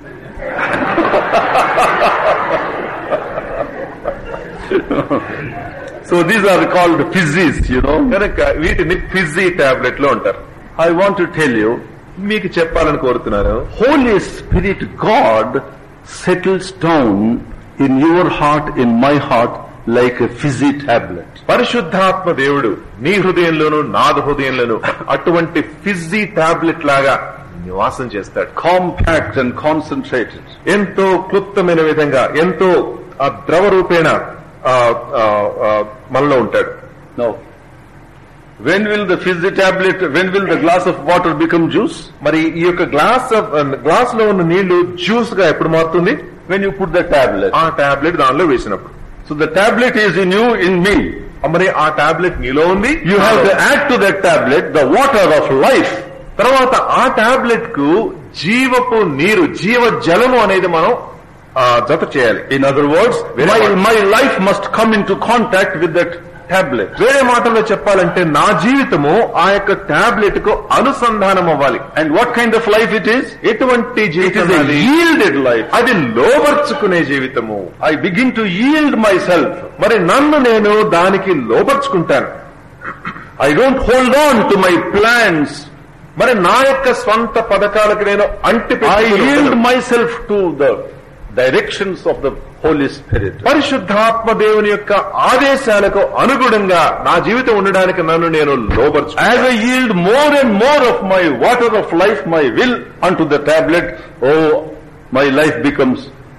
Speaker 1: So these are called fizzies,
Speaker 2: కనుక వీటిని ఫిజీ టాబ్లెట్ లో అంటారు.
Speaker 1: I want to tell you,
Speaker 2: మీకు చెప్పాలని కోరుతున్నాను.
Speaker 1: Holy Spirit God settles down in your heart, in my heart, like a fizzy tablet.
Speaker 2: పరిశుద్ధాత్మ దేవుడు నీ హృదయంలోను నా హృదయంలోను అటువంటి ఫిజీ టాబ్లెట్ లాగా నివాసం చేస్తాడు.
Speaker 1: Compact and concentrated.
Speaker 2: ఎంతో క్లుప్తమైన విధంగా ఎంతో ద్రవ రూపేణ మనలో ఉంటాడు.
Speaker 1: Now, when will the glass of water become juice?
Speaker 2: మరి ఈ యొక్క గ్లాస్ లో ఉన్న నీళ్లు జ్యూస్ గా ఎప్పుడు మారుతుంది?
Speaker 1: When you put the tablet.
Speaker 2: ఆ టాబ్లెట్ దానిలో వేసినప్పుడు.
Speaker 1: So the tablet is in you, in me.
Speaker 2: మరి ఆ టాబ్లెట్ నీలో ఉంది.
Speaker 1: You have to add to that tablet the water of life.
Speaker 2: తర్వాత ఆ టాబ్లెట్ కు జీవపు నీరు, జీవ జలము అనేది మనం జత చేయాలి.
Speaker 1: In other words, my life must come into contact with that tablet.
Speaker 2: వేరే మాటల్లో చెప్పాలంటే నా జీవితము ఆ యొక్క టాబ్లెట్ కు అనుసంధానం అవ్వాలి.
Speaker 1: And what kind of life it is?
Speaker 2: ఎటువంటి జీవితం?
Speaker 1: It is a yielded life.
Speaker 2: అది లోబర్చుకునే జీవితము.
Speaker 1: I begin to yield myself.
Speaker 2: మరి నన్ను నేను దానికి లోబర్చుకుంటాను.
Speaker 1: I don't hold on to my plans.
Speaker 2: మరి నా యొక్క స్వంత పథకాలకు నేను
Speaker 1: I yield myself to the directions of the Holy Spirit.
Speaker 2: పరిశుద్ధాత్మ దేవుని యొక్క ఆదేశాలకు అనుగుణంగా నా జీవితం ఉండడానికి నన్ను నేను లోబర్చు.
Speaker 1: As I yield more and more of my water of life, my will unto the tablet, my life becomes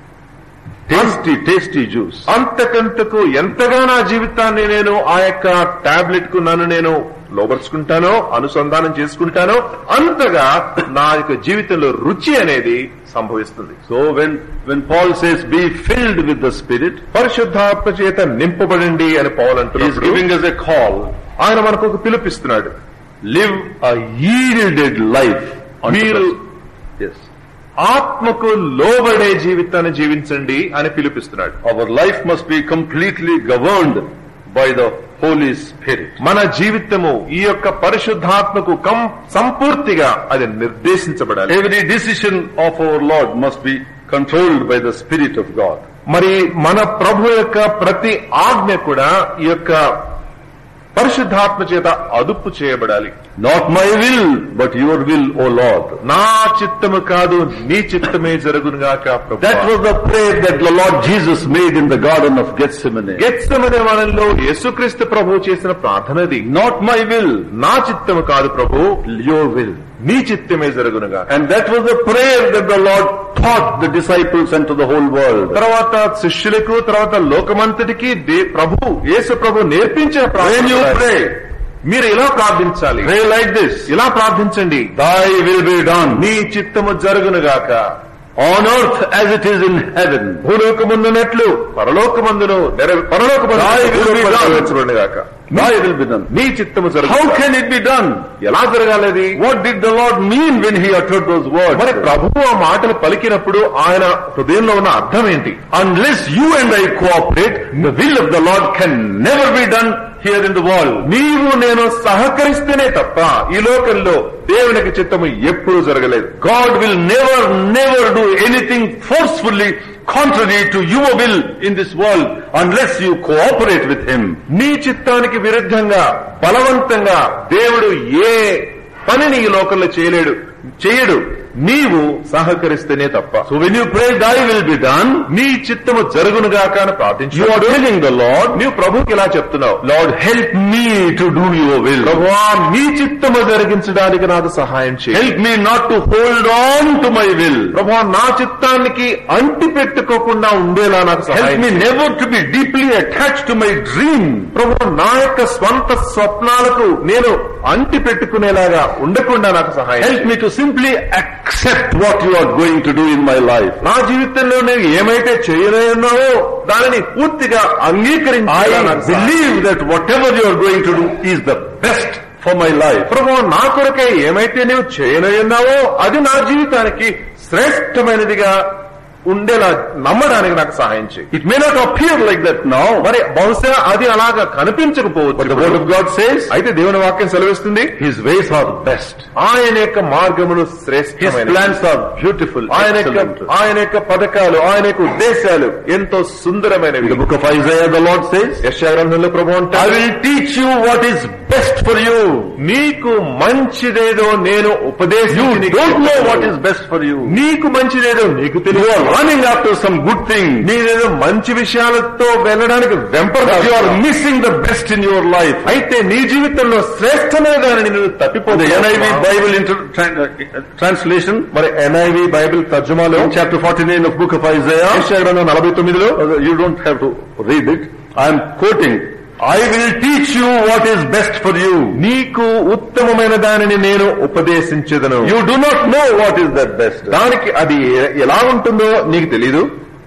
Speaker 1: tasty juice.
Speaker 2: అంతకంతకు ఎంతగా నా జీవితాన్ని నేను ఆ యొక్క టాబ్లెట్ కు నన్ను నేను లోబర్చుకుంటానో, అనుసంధానం చేసుకుంటానో, అంతగా నా యొక్క జీవితంలో రుచి అనేది సంభవిస్తుంది.
Speaker 1: So when Paul says be filled with the Spirit,
Speaker 2: పరిశుద్ధాత్మ చేత నింపబడండి అని పౌలు అంటున్నాడు.
Speaker 1: He is giving us a call.
Speaker 2: ఆయన మనకు ఒక పిలుపిస్తున్నాడు.
Speaker 1: Live a yielded life.
Speaker 2: మీరు ఆత్మకు లోబడే జీవితాన్ని జీవించండి అని పిలుపిస్తున్నాడు.
Speaker 1: Our life must be completely governed by the Holy Spirit.
Speaker 2: మన జీవితము ఈ యొక్క పరిశుద్ధాత్మకు సంపూర్తిగా అది నిర్దేశించబడాలి.
Speaker 1: Every decision of our Lord must be controlled by the Spirit of God.
Speaker 2: మరి మన ప్రభు యొక్క ప్రతి ఆజ్ఞ కూడా ఈ యొక్క పరిశుద్ధాత్మ చేత అదుపు చేయబడాలి.
Speaker 1: Not my will, but your will, O Lord.
Speaker 2: నా చిత్తము కాదు నీ చిత్తమే జరుగునుగాక ప్రభు.
Speaker 1: That was the prayer that the Lord Jesus made in the Garden of Gethsemane.
Speaker 2: Gethsemane వనంలో యేసుక్రీస్తు ప్రభు చేసిన ప్రార్థనది.
Speaker 1: Not my will,
Speaker 2: నా చిత్తము కాదు ప్రభు,
Speaker 1: your will.
Speaker 2: నీ చిత్తమే జరుగునుగాక.
Speaker 1: And that was the prayer that the Lord taught the disciples and to the whole world.
Speaker 2: తర్వాత శిష్యులకు, తర్వాత లోకమంతటికి యేసు ప్రభు నేర్పించిన
Speaker 1: When you pray,
Speaker 2: మీరు ఇలా ప్రార్థించాలి.
Speaker 1: pray like this.
Speaker 2: ఇలా ప్రార్థించండి.
Speaker 1: Thy will be done
Speaker 2: నీ చిత్తము జరుగునుగాక,
Speaker 1: on earth as it is in heaven.
Speaker 2: భూలోకమందునట్లు పరలోకమందును నెరవేర్చబడునుగాక.
Speaker 1: Thy will be done.
Speaker 2: నీ చిత్తము జరుగు.
Speaker 1: How can it be done?
Speaker 2: ఎలా జరగాలి?
Speaker 1: What did the Lord mean when he uttered those words?
Speaker 2: మరి ప్రభువు ఆ మాటలు పలికినప్పుడు ఆయన హృదయంలో ఉన్న అర్థం ఏంటి?
Speaker 1: Unless you and I cooperate, the will of the Lord can never be done here in the world.
Speaker 2: నీవు నేను సహకరిస్తేనే తప్ప ఈ లోకంలో దేవునికి చిత్తము ఎప్పుడూ జరగలేదు.
Speaker 1: God will never do anything forcefully contrary to your will in this world unless you cooperate with him.
Speaker 2: నీ చిత్తానికి విరుద్ధంగా బలవంతంగా దేవుడు ఏ పనిని ఈ లోకంలో చేయడు. నీవు సహకరిస్తేనే తప్ప.
Speaker 1: So when you pray, thy will be done,
Speaker 2: నీ చిత్తము జరుగునుగాక అని ప్రార్థించు.
Speaker 1: you are telling the Lord,
Speaker 2: నీవు ప్రభువుకి ఇలా చెప్తున్నావు,
Speaker 1: Lord, help me to do your will.
Speaker 2: ప్రభువా నీ చిత్తము జరిగించడానికి నాకు సహాయం చేయి.
Speaker 1: Help me not to hold on to my will.
Speaker 2: ప్రభువా నా చిత్తానికి అంటి పెట్టుకోకుండా ఉండేలా నాకు
Speaker 1: Help
Speaker 2: సహాయం
Speaker 1: me
Speaker 2: చేయి.
Speaker 1: never to be deeply attached to my dream.
Speaker 2: ప్రభువా నా యొక్క స్వంత స్వప్నాలకు నేను అంటి పెట్టుకునేలాగా ఉండకుండా నాకు సహాయం
Speaker 1: Help me to simply accept what you are going to do in my life.
Speaker 2: నా జీవితంలో నేను ఏమైతే చేయలేన్నావో దానిని పూర్తిగా అంగీకరించాలి.
Speaker 1: I believe that whatever you are going to do is the best for my life.
Speaker 2: ప్రభువా నా కొరకే ఏమైతే నీవు చేయలేన్నావో అది నా జీవితానికి శ్రేష్టమైనదిగా ఉండేలా నమ్మడానికి నాకు సహాయం చేయి.
Speaker 1: It may not appear like that now,
Speaker 2: మరి బహుశా అది అలాగా కనిపించకపోవచ్చు.
Speaker 1: but the word of God says
Speaker 2: అయితే దేవుని వాక్యం సెలవిస్తుంది,
Speaker 1: his ways are best.
Speaker 2: ఆయన యొక్క మార్గములు
Speaker 1: His
Speaker 2: శ్రేష్టమైనవి.
Speaker 1: plans are beautiful, excellent.
Speaker 2: ఆయన యొక్క పథకాలు, ఆయన యొక్క ఉద్దేశాలు ఎంతో సుందరమైనవి.
Speaker 1: In the book of Isaiah, the Lord says,
Speaker 2: యెషయా గ్రంథంలో ప్రభువు
Speaker 1: I
Speaker 2: అంటాడు,
Speaker 1: will teach you what is best for you.
Speaker 2: నీకు మంచిదేదో నేను
Speaker 1: You
Speaker 2: ఉపదేశించి
Speaker 1: don't know what is best for you.
Speaker 2: నీకు మంచిదేదో నీకు
Speaker 1: You
Speaker 2: తెలియదు.
Speaker 1: are running after some good thing.
Speaker 2: నీదేదో మంచి విషయాలతో వెళ్ళడానికి
Speaker 1: But you
Speaker 2: వెంపడతావు.
Speaker 1: are missing the best in your life.
Speaker 2: అయితే నీ జీవితంలో శ్రేష్టమైన దానిని నువ్వు
Speaker 1: The
Speaker 2: తప్పిపోతావు.
Speaker 1: NIV Bible translation,
Speaker 2: మరి NIV బైబిల్ తర్జుమాలో
Speaker 1: in chapter 49 of book of Isaiah,
Speaker 2: యెషయా గ్రంథం 49లో
Speaker 1: you don't have to read it. I am quoting, I will teach you what is best for you.
Speaker 2: నీకు ఉత్తమమైన దానిని నేను ఉపదేశించెదను.
Speaker 1: You do not know what is that best.
Speaker 2: దానికి అది ఎలా ఉంటుందో నీకు తెలీదు.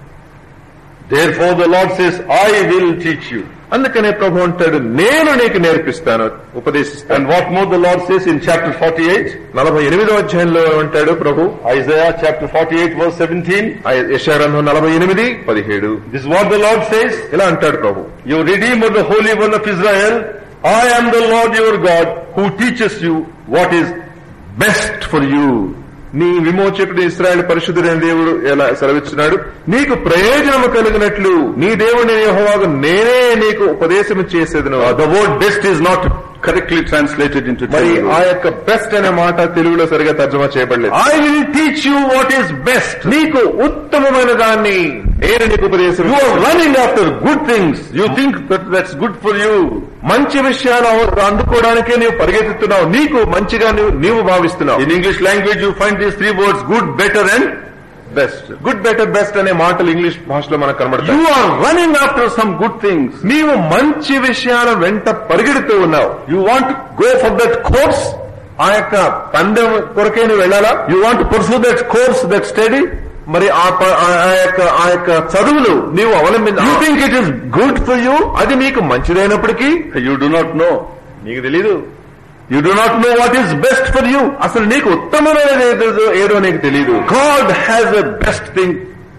Speaker 1: Therefore the Lord says, I will teach you.
Speaker 2: అందుకనే ప్రభు అంటాడు, నేను నీకు నేర్పిస్తాను, ఉపదేశిస్తాను.
Speaker 1: And what more the Lord says in chapter 48,
Speaker 2: 48వ అధ్యాయంలో అంటాడు ప్రభు,
Speaker 1: Isaiah chapter 48 verse 17,
Speaker 2: యెషయా గ్రంథం 48, 17.
Speaker 1: this is what the Lord says,
Speaker 2: ఇలా అంటాడు ప్రభు,
Speaker 1: you Redeemer, the Holy One of Israel, I am the Lord your God who teaches you what is best for you.
Speaker 2: నీ విమోచకుడు ఇశ్రాయేలు పరిశుద్ధుడైన దేవుడు ఎలా సెలవిస్తున్నాడు, నీకు ప్రయోజనము కలిగినట్లు నీ దేవుని యెహోవాకు నేనే నీకు ఉపదేశం చేసేదను.
Speaker 1: The word best is not correctly translated into
Speaker 2: మరి
Speaker 1: Telugu.
Speaker 2: ఆ యొక్క బెస్ట్ అనే మాట తెలుగులో సరిగా తర్జుమా చేయబడలేదు.
Speaker 1: I will teach you what is best.
Speaker 2: నీకు ఉత్తమమైన దాన్ని నేను నీకు ఉపదేశం.
Speaker 1: You are running after good things. You think that that's good for you.
Speaker 2: మంచి విషయాలు అందుకోవడానికే నీవు పరిగెత్తుతున్నావు, నీకు మంచిగా నీవు భావిస్తున్నావు.
Speaker 1: In English language you find these three words, good, better and best.
Speaker 2: Good, better, best అనే మాటలు ఇంగ్లీష్ భాషలో మనకు కనబడతాయి.
Speaker 1: You are running after some good things.
Speaker 2: నీవు మంచి విషయాల వెంట పరిగెడుతూ ఉన్నావు.
Speaker 1: You want to go for that course.
Speaker 2: ఆ యొక్క పందెం కొరకే నువ్వు వెళ్ళాలా?
Speaker 1: You want to pursue that course, that study.
Speaker 2: మరి ఆ యొక్క చదువులు నీవు అవలంబించ.
Speaker 1: You think it is good for you.
Speaker 2: అది నీకు మంచిదైనప్పటికీ
Speaker 1: You do not know.
Speaker 2: నీకు తెలీదు.
Speaker 1: You do not know what is best for you.
Speaker 2: అసలు నీకు ఉత్తమమైనది ఏదో నీకు తెలీదు.
Speaker 1: God has a best thing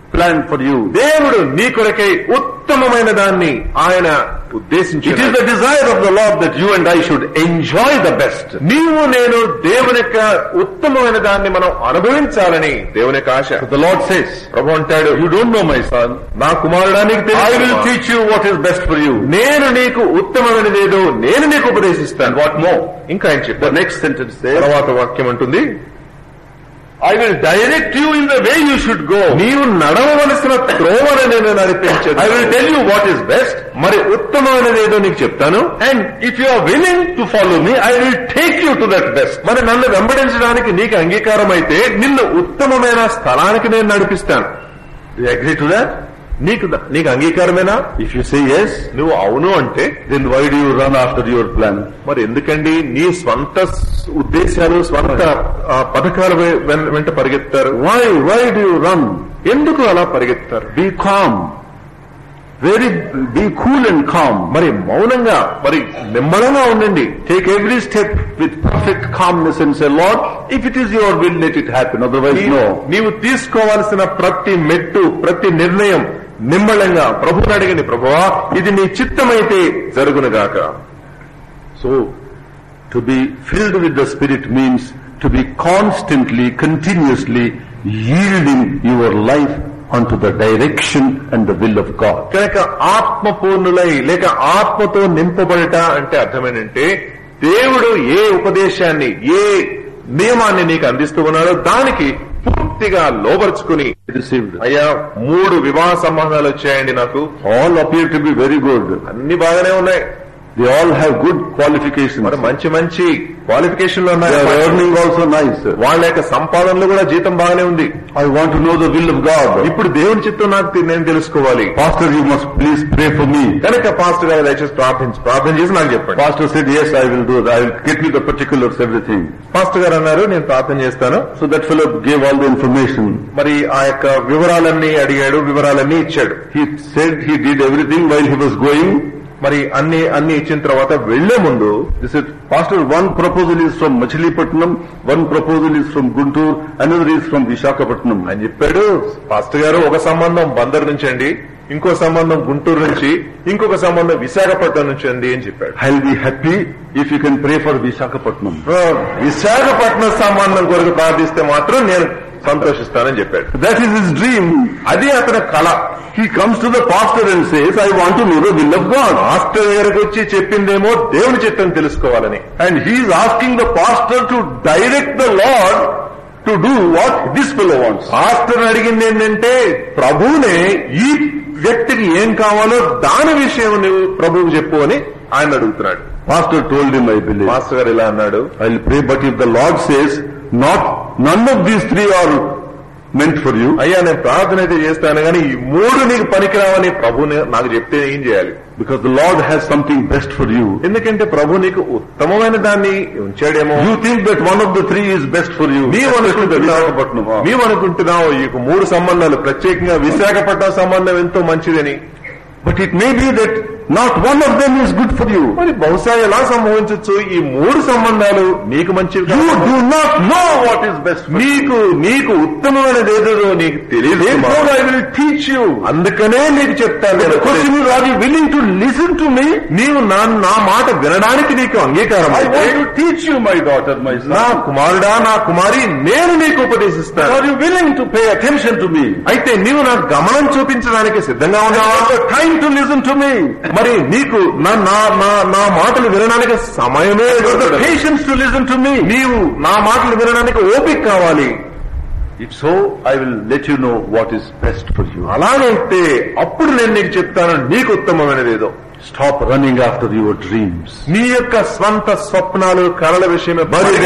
Speaker 1: plan for you.
Speaker 2: దేవుడు నీ కొరకై ఉత్తమమైన దాన్ని ఆయన
Speaker 1: It
Speaker 2: ఉద్దేశించి
Speaker 1: is the desire of the Lord that you and I should enjoy the best.
Speaker 2: నీవు నేను దేవుని యొక్క ఉత్తమమైన దాన్ని మనం అనుభవించాలని దేవుని యొక్క ఆశ.
Speaker 1: The Lord says,
Speaker 2: ప్రభు అంటాడు,
Speaker 1: you don't know my son.
Speaker 2: నా కుమారుడా నీకు
Speaker 1: I
Speaker 2: తెలుసు,
Speaker 1: will teach you what is best for you.
Speaker 2: నేను నీకు ఉత్తమమైనదేదో నేను నీకు ఉపదేశిస్తాను.
Speaker 1: What more?
Speaker 2: ఇంకా ఆయన
Speaker 1: The
Speaker 2: చెప్పారు,
Speaker 1: next sentence says,
Speaker 2: తర్వాత వాక్యం అంటుంది,
Speaker 1: I will direct you in the way you should go.
Speaker 2: నీవు నడవవలసిన త్రోవను నేను నడిపించదు.
Speaker 1: I will tell you what is best.
Speaker 2: మరి ఉత్తమమైనదేదో నీకు చెప్తాను.
Speaker 1: And if you are willing to follow me, I will take you to that best.
Speaker 2: మరి నన్ను వెంబడించడానికి నీకు అంగీకారం అయితే నిన్ను ఉత్తమమైన స్థలానికి నేను నడిపిస్తాను.
Speaker 1: Do you agree to that?
Speaker 2: నీకు అంగీకారమేనా?
Speaker 1: If you say yes,
Speaker 2: నువ్వు అవును అంటే
Speaker 1: then why do you run after your plan?
Speaker 2: మరి ఎందుకండి నీ స్వంత ఉద్దేశాలు స్వంత పథకాల వెంట పరిగెత్తారు?
Speaker 1: Why do you run?
Speaker 2: ఎందుకు అలా పరిగెత్తారు?
Speaker 1: Be calm. Be cool and calm.
Speaker 2: మరి మౌనంగా మరి నిమ్మలంగా ఉండండి.
Speaker 1: Take every step with perfect calmness and say, Lord, if it is your will, let it happen. Otherwise, no.
Speaker 2: నీవు తీసుకోవాల్సిన ప్రతి మెట్టు ప్రతి నిర్ణయం నిమ్మళంగా ప్రభువుని అడిగండి, ప్రభువా ఇది నీ చిత్తమైతే జరుగునుగాక.
Speaker 1: So, to be filled with the Spirit means to be constantly, continuously yielding your life unto the direction and the will of God.
Speaker 2: కనుక ఆత్మపూర్ణులై లేక ఆత్మతో నింపబడట అంటే అర్థమేంటంటే దేవుడు ఏ ఉపదేశాన్ని ఏ నియమాన్ని నీకు అందిస్తూ ఉన్నాడో దానికి పూర్తిగా లోబర్చుకుని, అయ్యా 3 వివాహ సంబంధాలు వచ్చాయండి నాకు,
Speaker 1: All appear to be very good.
Speaker 2: అన్ని బాగానే ఉన్నాయి,
Speaker 1: They all have good qualifications.
Speaker 2: మరి మంచి క్వాలిఫికేషన్లు
Speaker 1: They
Speaker 2: ఉన్నాయి,
Speaker 1: are earning also nice.
Speaker 2: వాళ్ళ యొక్క సంపాదనలో కూడా జీతం బాగానే ఉంది.
Speaker 1: I want to know the will of God.
Speaker 2: ఇప్పుడు దేవుని చిత్తం నాకు నేను తెలుసుకోవాలి.
Speaker 1: Pastor, you must please pray for me.
Speaker 2: కనుక పాస్టర్ గారు దయచేసి ప్రార్థన చేసి నాకు చెప్పండి.
Speaker 1: Pastor said, yes, I will do that. I will get me the particulars, everything.
Speaker 2: Pastor గారు అన్నారు నేను ప్రార్థన చేస్తాను.
Speaker 1: So that fellow gave all the information.
Speaker 2: మరి ఆ యొక్క వివరాలన్నీ అడిగాడు, వివరాలన్నీ ఇచ్చాడు.
Speaker 1: He said he did everything while he was going.
Speaker 2: మరి అన్ని ఇచ్చిన తర్వాత వెళ్లే ముందు
Speaker 1: He said, Pastor, one proposal is from Machilipatnam, one proposal is from Guntur, another is from Visakhapatnam.
Speaker 2: అని చెప్పాడు. పాస్టర్ గారు ఒక సంబంధం బందర్ నుంచి అండి, ఇంకో సంబంధం గుంటూరు నుంచి, ఇంకొక సంబంధం విశాఖపట్నం నుంచి అండి అని చెప్పాడు.
Speaker 1: I'll be happy if you can pray for Visakhapatnam.
Speaker 2: Visakhapatnam సంబంధం కొరకు ప్రార్థిస్తే మాత్రం నేను సంతోషిస్తానని చెప్పాడు.
Speaker 1: That is his dream.
Speaker 2: అది అతని కళ.
Speaker 1: He comes to the pastor and says, I want to know the will of God.
Speaker 2: Pastor దగ్గరకు వచ్చి చెప్పిందేమో దేవుని చిత్తం తెలుసుకోవాలని.
Speaker 1: And he is asking the pastor to direct the Lord to do what this fellow wants.
Speaker 2: Pastor అడిగింది ఏంటంటే ప్రభువునే ఈ వ్యక్తికి ఏం కావాలో దాని విషయం నువ్వు ప్రభువుకు చెప్పు అని ఆయన అడుగుతున్నాడు.
Speaker 1: Pastor told him, I believe.
Speaker 2: Pastor గారు ఇలా అన్నాడు,
Speaker 1: I'll pray, but if the Lord says, none of these 3 are meant for you.
Speaker 2: అయ్యా నేను ప్రార్థన అయితే చేస్తాను కానీ ఈ 3 నీకు పనికిరావని ప్రభు నాకు చెప్తే ఏం చేయాలి?
Speaker 1: Because the Lord has something best for you.
Speaker 2: ఎందుకంటే ప్రభు నీకు ఉత్తమమైన దాన్ని ఉంచాడేమో.
Speaker 1: You think that one of the 3 is best for you.
Speaker 2: నీవు అనుకుంటున్నావు ఈ 3 సంబంధాలు ప్రత్యేకంగా విశాఖపట్నం సంబంధం ఎంతో మంచిదని.
Speaker 1: But it may be that not one of them is good for you.
Speaker 2: మరి బహుశా ఎలా సంభవించవచ్చు ఈ 3 సంబంధాలు నీకు మంచివి కావు.
Speaker 1: You do not know what is best for you.
Speaker 2: నీకు ఉత్తమమైనది ఏదో నీకు తెలియదు.
Speaker 1: Therefore I will teach you.
Speaker 2: అందుకనే నీకు చెప్తాను.
Speaker 1: The question is, are you willing to listen to me?
Speaker 2: నీవు నా మాట వినడానికి నీకు అంగీకారం
Speaker 1: I want to teach you, my daughter, my son.
Speaker 2: నా కుమారుడా నా కుమారి నేను నీకు ఉపదేశిస్తాను.
Speaker 1: Are you willing to pay attention to me?
Speaker 2: అయితే నీవు నా గమనం చూపించడానికి సిద్ధంగా ఉన్నావా?
Speaker 1: Time to listen to me.
Speaker 2: మరి నీకు నా మాటలు వినడానికి సమయమే,
Speaker 1: Patience to listen to me.
Speaker 2: నీవు నా మాటలు వినడానికి ఓపిక కావాలి.
Speaker 1: If so, I will let you know what is best for you.
Speaker 2: అలాగైతే అప్పుడు నేను నీకు చెప్తాను నీకు ఉత్తమమైనది ఏదో.
Speaker 1: Stop running after your dreams.
Speaker 2: నీ యొక్క స్వంత స్వప్నాలు కలల విషయమే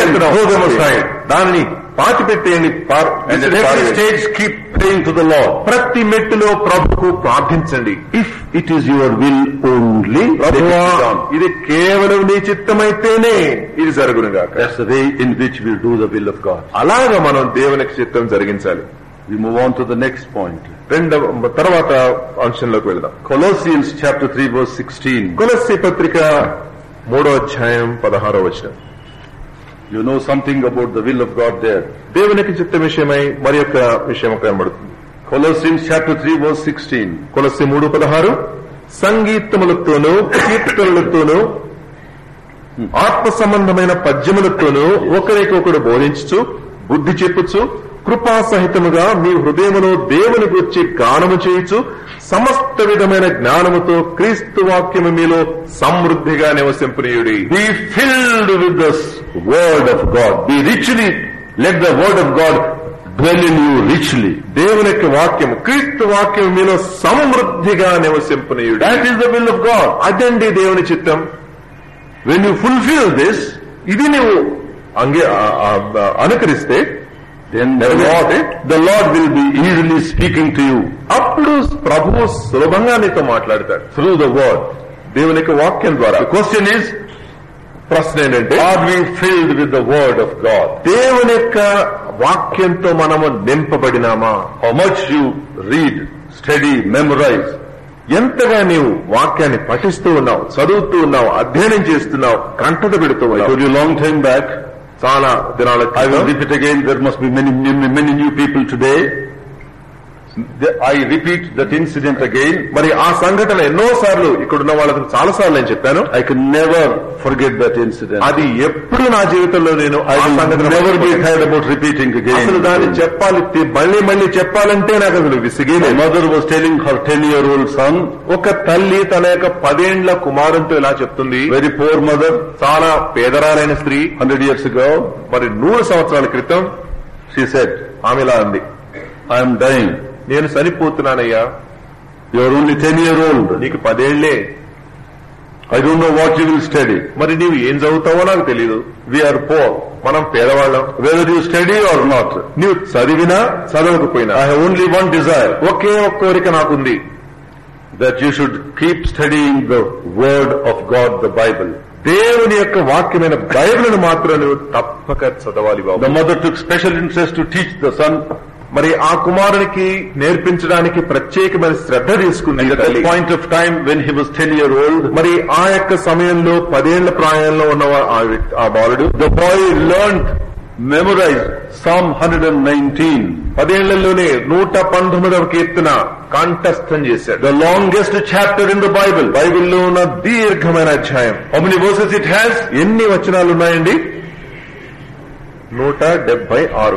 Speaker 2: దానిని పాతిపెట్టేయండి.
Speaker 1: And at every stage keep praying to the Lord.
Speaker 2: ప్రతి మెట్టులో ప్రభుకు ప్రార్థించండి.
Speaker 1: If it is your will only,
Speaker 2: ప్రభువా ఇది కేవలం నీ చిత్తమైతేనే ఇది జరుగునుగాక.
Speaker 1: that's the way in which we do the will of God.
Speaker 2: అలాగా మనం దేవునికి చిత్తం జరిగించాలి.
Speaker 1: We move on to the next point.
Speaker 2: తర్వాత అంశంలోకి వెళ్దాం.
Speaker 1: Colossians chapter 3 verse 16.
Speaker 2: కొలస్సీ పత్రిక 3వ అధ్యాయం 16వ వచనం.
Speaker 1: You know something about the will of God there.
Speaker 2: దేవునికి చిత్త విషయమై మరి యొక్క విషయం కనబడుతుంది.
Speaker 1: Colossians chapter 3 verse 16.
Speaker 2: కొలస్సీ 3:16 సంగీతములతోనూ కీర్తనలతోనూ ఆత్మ సంబంధమైన పద్యములతోనూ ఒకరికొకడు బోధించుచు బుద్ధి చెప్పుచు కృపా సహితముగా మీ హృదయములో దేవుని గురించి గానము చేయుచు సమస్త విధమైన జ్ఞానముతో క్రీస్తు వాక్యము మీలో సమృద్ధిగా నివసింపనీయుడి.
Speaker 1: Be filled with the word of God. Be richly, let the word of God dwell in you richly.
Speaker 2: దేవుని యొక్క వాక్యము క్రీస్తు వాక్యం మీలో సమృద్ధిగా నివసింపనీయుడి.
Speaker 1: That is the will of God.
Speaker 2: అదండి దేవుని చిత్తం.
Speaker 1: When you fulfill this,
Speaker 2: ఇది నువ్వు అనుకరిస్తే
Speaker 1: then the Lord will be easily speaking to you.
Speaker 2: అప్పుడు ప్రభువు సులభంగా నీతో మాట్లాడతాడు
Speaker 1: Through the word.
Speaker 2: దేవుని యొక్క వాక్యం ద్వారా.
Speaker 1: The question is,
Speaker 2: ప్రశ్న ఏంటంటే,
Speaker 1: are we filled with the word of God?
Speaker 2: దేవుని యొక్క వాక్యంతో మనము నింపబడినామా?
Speaker 1: How much you read, study, memorize.
Speaker 2: ఎంతగా నీవు వాక్యాన్ని పఠిస్తూ ఉన్నావు, చదువుతూ ఉన్నావు, అధ్యయనం చేస్తున్నావు, కంటత పెడుతూ
Speaker 1: I
Speaker 2: ఉన్నావు.
Speaker 1: told you long time back.
Speaker 2: చాలా దినాల
Speaker 1: I will repeat again. There must be many new people today. I repeat that incident again.
Speaker 2: మరి ఆ సంఘటన ఎన్నోసార్లు ఇక్కడున్న వాళ్ళకి చాలా సార్లు నేను చెప్పాను.
Speaker 1: I can never forget that incident.
Speaker 2: అది ఎప్పుడు నా జీవితంలో నేను
Speaker 1: I will never be tired about repeating again.
Speaker 2: అసలు దాన్ని చెప్పాలి, మళ్ళీ చెప్పాలంటే నాకు అసలు విసిగే.
Speaker 1: My mother was telling her 10-year-old son.
Speaker 2: ఒక తల్లి తన యొక్క 10 ఏళ్ల కుమారునితో ఇలా చెప్తుంది.
Speaker 1: Very poor mother.
Speaker 2: చాలా పేదరాలైన స్త్రీ.
Speaker 1: 100 years ago.
Speaker 2: మరి 100 సంవత్సరాల క్రితం
Speaker 1: She said,
Speaker 2: ఆమె ఇలా అంది,
Speaker 1: I am dying.
Speaker 2: నేను చనిపోతున్నానయ్యా.
Speaker 1: You are only 10-year-old.
Speaker 2: నీకు 10 ఏళ్లే.
Speaker 1: I don't know what you will study.
Speaker 2: మరి నీవు ఏం చదువుతావో నాకు తెలీదు.
Speaker 1: We are poor.
Speaker 2: మనం పేదవాళ్ళం.
Speaker 1: Whether you study or not.
Speaker 2: నీవు చదివినా చదవకపోయినా
Speaker 1: I have only one desire.
Speaker 2: ఒకే ఒక్క కోరిక నాకుంది.
Speaker 1: That you should keep studying the word of God, the Bible.
Speaker 2: దేవుని యొక్క వాక్యమైన బైబిల్ను మాత్రం నువ్వు తప్పక చదవాలి బాబు.
Speaker 1: The mother took special interest to teach the son.
Speaker 2: మరి ఆ కుమారునికి నేర్పించడానికి ప్రత్యేకమైన శ్రద్ధ తీసుకుంది.
Speaker 1: At that point of time when he was 10-year-old,
Speaker 2: మరి ఆ యొక్క సమయంలో 10 ఏళ్ల ప్రాయంలో ఉన్న ఆ బాలుడు,
Speaker 1: the boy learned, memorized Psalm 119.
Speaker 2: 10 ఏళ్లలోనే 119వ కీర్తన కంఠస్థం చేశాడు.
Speaker 1: The longest chapter in the Bible.
Speaker 2: బైబిల్లో ఉన్న దీర్ఘమైన అధ్యాయం.
Speaker 1: How many verses it has?
Speaker 2: ఎన్ని వచనాలు ఉన్నాయండి? 176.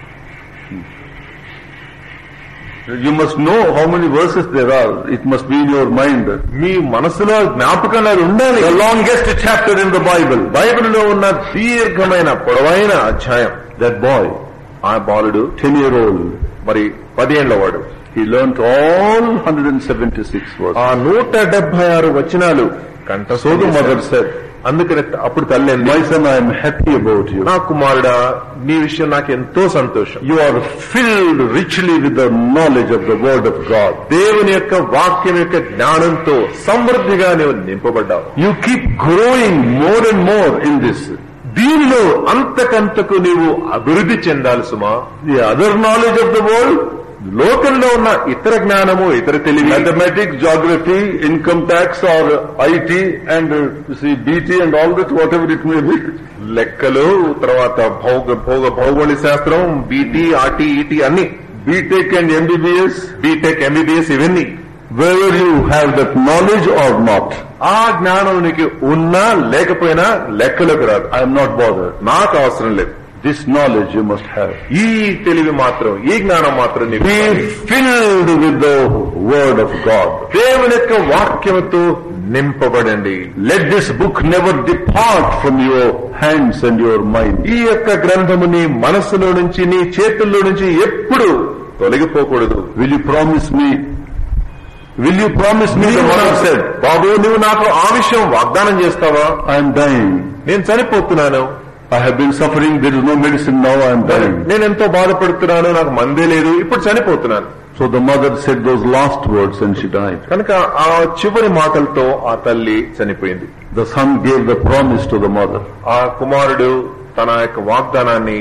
Speaker 1: You must know how many verses there are. It must be in your mind.
Speaker 2: మీ మనసులో జ్ఞాపకంగా ఉండాలి.
Speaker 1: The longest chapter in the Bible.
Speaker 2: బైబిల్లో ఉన్న దీర్ఘమైన పొడవైన అధ్యాయం.
Speaker 1: That boy,
Speaker 2: ఆ బాలుడు
Speaker 1: 10-year-old,
Speaker 2: మరి 10 ఏళ్ల వాడు,
Speaker 1: he learnt all 176 verses.
Speaker 2: ఆ 176 వచనాలు
Speaker 1: So the mother said,
Speaker 2: అందుకని అప్పుడు తల్లి,
Speaker 1: my son, I am happy about you.
Speaker 2: నా కుమారుడా, నీ విషయం నాకు ఎంతో సంతోషం.
Speaker 1: You are filled richly with the knowledge of the word of God.
Speaker 2: దేవుని యొక్క వాక్యం యొక్క జ్ఞానంతో సమృద్ధిగా నీవు నింపబడ్డావు.
Speaker 1: You keep growing more and more in this.
Speaker 2: దీనిలో అంతకంతకు నీవు అభివృద్ధి చెందాలి సుమా.
Speaker 1: The other knowledge of the world,
Speaker 2: లోకంలో ఉన్న ఇతర జ్ఞానము, ఇతర తెలివి,
Speaker 1: mathematics, geography, income tax or IT and BT and all that, whatever it may be.
Speaker 2: లెక్కలు, తర్వాత భౌగోళిక శాస్త్రం, బీటీ, ఆర్టీ, ఈటీ అన్ని,
Speaker 1: BTech and MBBS,
Speaker 2: BTech, MBBS, ఇవన్నీ.
Speaker 1: whether you have that knowledge or not,
Speaker 2: ఆ జ్ఞానం నీకు ఉన్నా లేకపోయినా లెక్కలోకి రాదు.
Speaker 1: I am not bothered.
Speaker 2: నాకు అవసరం లేదు.
Speaker 1: This knowledge you must have.
Speaker 2: ఈ తెలివి మాత్రం, ఈ జ్ఞానం మాత్రం నీకు.
Speaker 1: Be filled with the word of God.
Speaker 2: దేవుని యొక్క వాక్యముతో నింపబడండి.
Speaker 1: Let this book never depart from your hands and your mind.
Speaker 2: ఈ యొక్క గ్రంథము నీ మనస్సులో నుంచి, నీ చేతుల్లో నుంచి ఎప్పుడు తొలగిపోకూడదు.
Speaker 1: Will you promise me? Will you promise me? The mother said,
Speaker 2: బాబు, నువ్వు నాకు ఆ విషయం వాగ్దానం చేస్తావా?
Speaker 1: I am dying.
Speaker 2: నేను చనిపోతున్నాను.
Speaker 1: I have been suffering. There is no medicine now. I am dying.
Speaker 2: నేను ఎంతో బాధపడుతున్నాను, నాకు మందే లేదు, ఇప్పుడు చనిపోతున్నాను.
Speaker 1: So the mother said those last words and she died.
Speaker 2: కనుక ఆ చివరి మాటలతో ఆ తల్లి చనిపోయింది.
Speaker 1: The son gave the promise to the mother.
Speaker 2: ఆ కుమారుడు తన యొక్క వాగ్దానాన్ని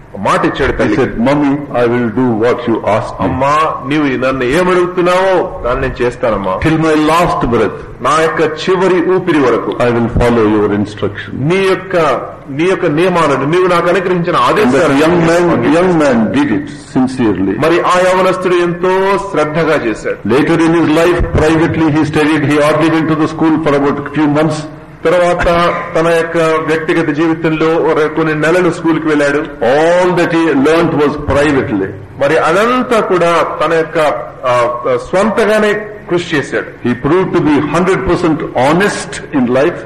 Speaker 2: మాట ఇచ్చాడు.
Speaker 1: He
Speaker 2: తల్లి,
Speaker 1: said, Mommy, I will do what you asked me.
Speaker 2: అమ్మా నీవు నన్ను ఏమడుగుతున్నావో దాన్ని నేను చేస్తానమ్మా.
Speaker 1: Till my last breath,
Speaker 2: నా యొక్క చివరి ఊపిరి వరకు
Speaker 1: I will follow your instruction.
Speaker 2: నీ యొక్క నియమాలను నీవు నాకు అనుగ్రహించిన
Speaker 1: And that
Speaker 2: ఆదేశాలు.
Speaker 1: young man did it sincerely.
Speaker 2: మరి ఆ యవనస్తుడు ఎంతో శ్రద్ధగా చేశాడు.
Speaker 1: Later in his life, privately he studied. He hardly went to the school for about a few months.
Speaker 2: తర్వాత తన యొక్క వ్యక్తిగత జీవితంలో కొన్ని నెలలు స్కూల్ కి వెళ్ళాడు.
Speaker 1: All that he learnt was privately.
Speaker 2: మరి అదంతా కూడా తన యొక్క స్వంతగానే కృషి చేశాడు.
Speaker 1: He proved to be 100% honest in life.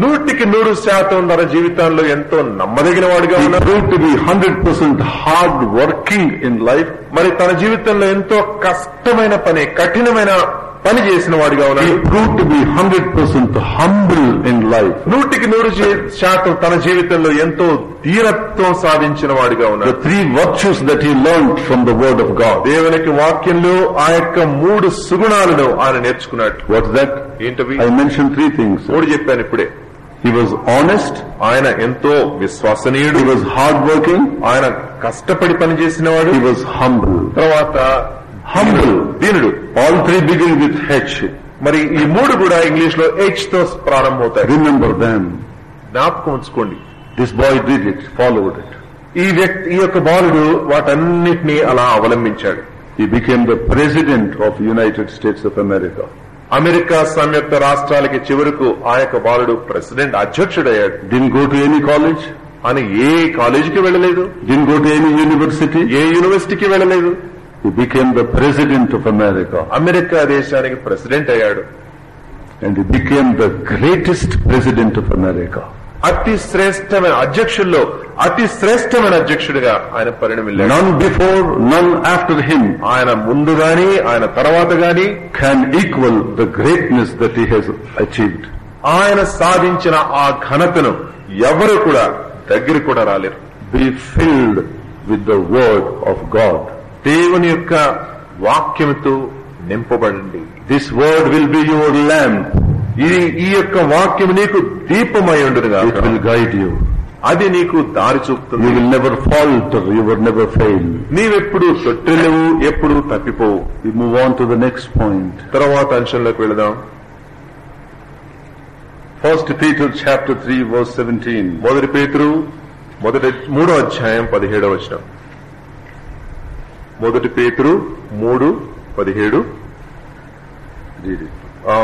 Speaker 2: 100% తన జీవితంలో ఎంతో నమ్మదగిన వాడిగా
Speaker 1: He
Speaker 2: ఉన్నాడు.
Speaker 1: proved to be 100% hard working in life.
Speaker 2: మరి తన జీవితంలో ఎంతో కష్టమైన పని, కఠినమైన పని చేసిన వాడిగా ఉన్నాడు.
Speaker 1: He proved to be 100% humble in life.
Speaker 2: 100% తన జీవితంలో ఎంతో ధీరత్వం సాధించిన వాడిగా ఉన్నాడు.
Speaker 1: The three virtues that he learned from the word of God.
Speaker 2: దేవునికి వాక్యంలో ఆ యొక్క 3 సుగుణాలను ఆయన నేర్చుకున్నాడు.
Speaker 1: What's that?
Speaker 2: ఏంటవి?
Speaker 1: I mentioned 3 things.
Speaker 2: 3 చెప్పాను ఇప్పుడే.
Speaker 1: He was honest.
Speaker 2: ఆయన ఎంతో విశ్వసనీయుడు.
Speaker 1: He was hard working.
Speaker 2: ఆయన కష్టపడి పని చేసినవాడు.
Speaker 1: He was humble.
Speaker 2: తర్వాత
Speaker 1: Humble.
Speaker 2: దీనుడు.
Speaker 1: All 3 begin with H.
Speaker 2: మరి ఈ 3 కూడా ఇంగ్లీష్ లో H తో ప్రారంభమవుతాయి.
Speaker 1: Remember them.
Speaker 2: జ్ఞాపకం ఉంచుకోండి.
Speaker 1: This boy did it, followed it.
Speaker 2: ఈ యొక్క బాలుడు వాటన్నిటినీ అలా అవలంబించాడు.
Speaker 1: He became the president of United States of America.
Speaker 2: America సంయుక్త రాష్ట్రాలకి చివరకు ఆ యొక్క బాలుడు ప్రెసిడెంట్, అధ్యక్షుడయ్యాడు.
Speaker 1: Didn't go to any college.
Speaker 2: అని ఏ కాలేజీకి వెళ్ళలేదు.
Speaker 1: Didn't go to any university.
Speaker 2: ఏ యూనివర్సిటీకి వెళ్ళలేదు.
Speaker 1: He became the president of America.
Speaker 2: America దేశానికి ప్రెసిడెంట్ అయ్యాడు.
Speaker 1: And he became the greatest president of America.
Speaker 2: అతి శ్రేష్టమైన అధ్యక్షుల్లో అతి శ్రేష్టమైన అధ్యక్షుడిగా ఆయన పరిణమిల్లాడు.
Speaker 1: None before, none after him
Speaker 2: ఆయన ముందు గాని ఆయన తర్వాత గాని
Speaker 1: can equal the greatness that he has achieved.
Speaker 2: ఆయన సాధించిన ఆ ఘనతను ఎవరు కూడా దగ్గర కూడా రాలేరు.
Speaker 1: Be filled with the word of God.
Speaker 2: దేవుని యొక్క వాక్యముతో నింపబడండి.
Speaker 1: This word will be your lamp.
Speaker 2: ఈ యొక్క వాక్యం నీకు దీపమై ఉండునుగా.
Speaker 1: It will guide you.
Speaker 2: అది నీకు దారి చూపుతుంది.
Speaker 1: You will never falter. You will never fail.
Speaker 2: నీవెప్పుడు తొట్టిల్లవు, ఎప్పుడు తప్పిపోవు.
Speaker 1: We move on to the next point.
Speaker 2: తర్వాత అంశంలోకి వెళదాం.
Speaker 1: 1 Peter chapter 3 verse 17.
Speaker 2: 1 పేతురు 3వ అధ్యాయం 17వ వచనం. 1 పేతురు 3:17.
Speaker 1: Read it.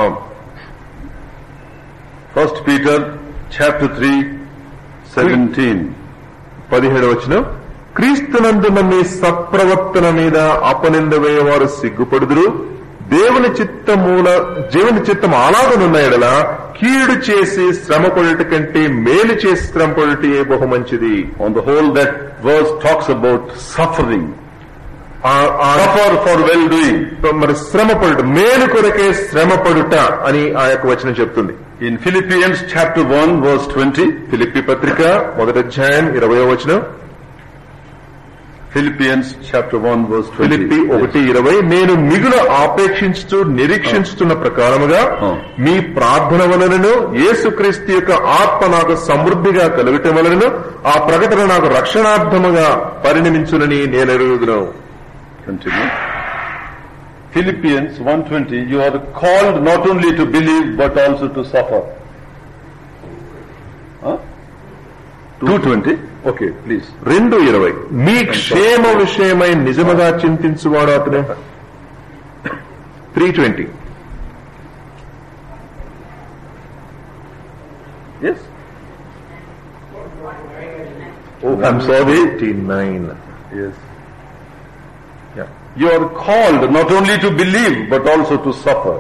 Speaker 1: 1 Peter chapter 3 17.
Speaker 2: 17వ వచనం. క్రీస్తునందున మీ సత్ప్రవర్తన మీద అపనింద వేయవారు సిగ్గుపడుదురు. దేవుని చిత్తం అలాగనున్న ఎడల కీడు చేసి శ్రమపడుట కంటే మేలు చేసి శ్రమపడుట ఏ బహు మంచిది.
Speaker 1: On the whole, that verse talks about suffering. Suffer for well-doing.
Speaker 2: మరి శ్రమపడుట, మేలు కొరకే శ్రమపడుట అని ఆ యొక్క వచనం చెప్తుంది.
Speaker 1: In Philippians chapter 1 verse 20.
Speaker 2: Philippi పత్రిక 1వ అధ్యాయం 20వ వచనం.
Speaker 1: Philippians chapter 1 verse 20.
Speaker 2: ఫిలిప్పీ 1:20. నేను మిగులు ఆపేక్షించుతూ నిరీక్షించుతున్న ప్రకారముగా మీ ప్రార్థన వలనను యేసుక్రీస్తు యొక్క ఆత్మ నాకు సమృద్ధిగా కలుగటం వలనను ఆ ప్రకటన నాకు రక్షణార్థముగా పరిణమించునని నేను ఎరుగుదును.
Speaker 1: Continue. Philippians 1:20. You are called not only to believe but also to suffer. 2:20. Okay, please.
Speaker 2: 2:20. మీ క్షేమ విషయమై నిజముగా చింతించువాడు అతనే. 3:20.
Speaker 1: Yes. Oh, I'm sorry.
Speaker 2: 9.
Speaker 1: Yes. Yeah. You are called not only to believe but also to suffer.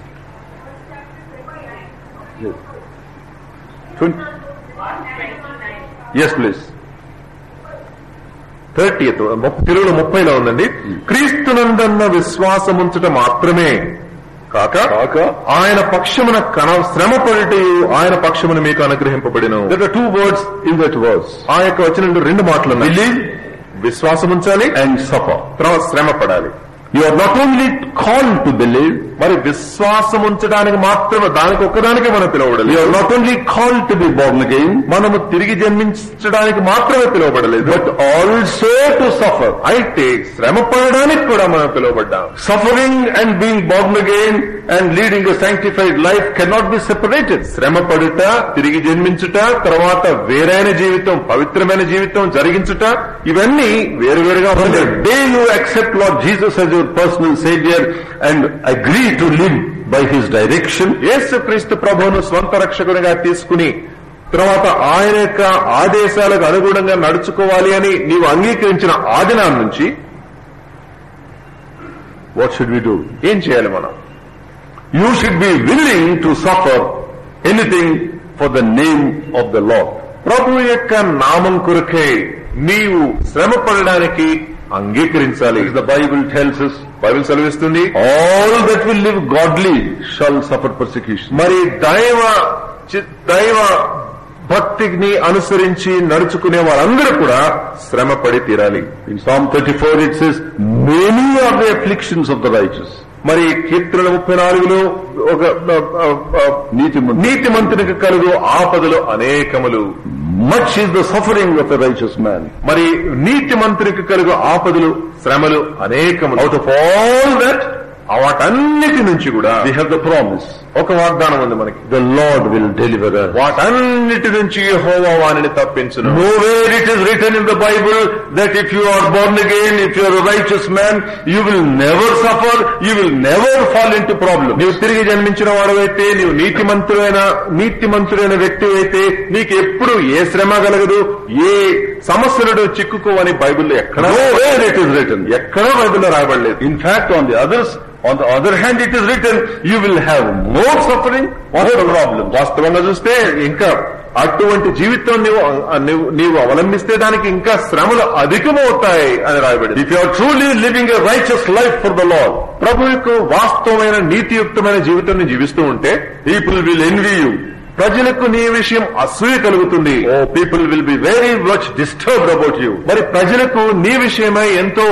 Speaker 1: Yes. 20. Yes, please.
Speaker 2: 30th. 30లో ఉందండి. క్రీస్తునందన్న విశ్వాసముంచుట మాత్రమే కాక ఆయన పక్షమున శ్రమపడుటయు ఆయన పక్షమున మీకు అనుగ్రహింపబడిను.
Speaker 1: There are 2 words in that verse.
Speaker 2: ఆ యొక్క వచనంలో 2 మాటలు ఉన్నాయి.
Speaker 1: Believe,
Speaker 2: విశ్వాసముంచాలి
Speaker 1: and suffer.
Speaker 2: తర్వాత శ్రమ పడాలి.
Speaker 1: You are not only called to believe,
Speaker 2: మరి విశ్వాసం ఉంచడానికి మాత్రమే, దానికి ఒక్కదానికే మనం పిలువబడలేదు.
Speaker 1: you are not only called to be born again,
Speaker 2: మనము తిరిగి జన్మించడానికి మాత్రమే పిలువబడలేదు,
Speaker 1: but also to suffer.
Speaker 2: అయితే శ్రమ పడడానికి కూడా మనం పిలువబడ్డాం.
Speaker 1: Suffering and being born again and leading a sanctified life cannot be separated.
Speaker 2: శ్రమ పడుట, తిరిగి జన్మించుట, తర్వాత వేరైన జీవితం, పవిత్రమైన జీవితం జరిగించుట, ఇవన్నీ వేరువేరుగా
Speaker 1: From
Speaker 2: ఉన్నాయి.
Speaker 1: the day you accept Lord Jesus as your personal Savior and agree to live by His direction,
Speaker 2: యేసుక్రీస్తు ప్రభువును స్వంత రక్షకునిగా తీసుకుని తర్వాత ఆయన యొక్క ఆదేశాలకు అనుగుణంగా నడుచుకోవాలి అని నీవు అంగీకరించిన ఆ దినాల నుంచి
Speaker 1: what should we do?
Speaker 2: ఏం చేయాలి మనం?
Speaker 1: You should be willing to suffer anything for the name of the Lord.
Speaker 2: ప్రభు యొక్క నామం కొరకై నీవు శ్రమ పడడానికి అంగీకరించాలి.
Speaker 1: The Bible tells us,
Speaker 2: Bible సెలవిస్తుంది,
Speaker 1: all that will live godly shall suffer persecution.
Speaker 2: మరి దైవ భక్తిని అనుసరించి నడుచుకునే వారందరూ కూడా శ్రమ పడి తీరాలి.
Speaker 1: In Psalm 34 it says, many are the afflictions of the righteous.
Speaker 2: మరి కీర్తన 34లో ఒక నీతిమంతునికి కలుగు ఆపదలు అనేకములు.
Speaker 1: Much is the suffering of a righteous man.
Speaker 2: మరి నీతిమంతునికి కలుగు ఆపదలు, శ్రమలు అనేకములు.
Speaker 1: Out of all that,
Speaker 2: వాటన్నిటి నుంచి కూడా
Speaker 1: we have the promise.
Speaker 2: ఒక వాగ్దానం ఉంది మనకి.
Speaker 1: The Lord will deliver us.
Speaker 2: వాటన్నిటి నుంచి యెహోవా వానిని తప్పించును.
Speaker 1: Nowhere it is written in the Bible that if you are born again, if you are a righteous man, you will never suffer, you will never fall into problems.
Speaker 2: నీవు తిరిగి జన్మించిన వాడవైతే, నీవు నీతిమంతుడైన వ్యక్తి అయితే నీకు ఎప్పుడు ఏ శ్రమ కలగదు, ఏ సమస్యలు చిక్కుకోవని బైబిల్లో ఎక్కడ
Speaker 1: Nowhere it is written.
Speaker 2: ఎక్కడో బైబిల్లో రాయబడలేదు.
Speaker 1: In fact, on the other hand, it is written, you will have more suffering, more problems.
Speaker 2: వాస్తవంగా చూస్తే ఇంకా అటువంటి జీవితం నీవు అవలంబిస్తే దానికి ఇంకా శ్రమలు అధికమవుతాయి అని రాయబడింది.
Speaker 1: If you are truly living a righteous life for the Lord,
Speaker 2: ప్రభువుకు వాస్తవమైన నీతియుక్తమైన జీవితాన్ని జీవిస్తూ ఉంటే
Speaker 1: people will envy you.
Speaker 2: ప్రజలకు నీ విషయం అసూయ కలుగుతుంది.
Speaker 1: Oh, people will be very much disturbed about you.
Speaker 2: మరి ప్రజలకు నీ విషయమై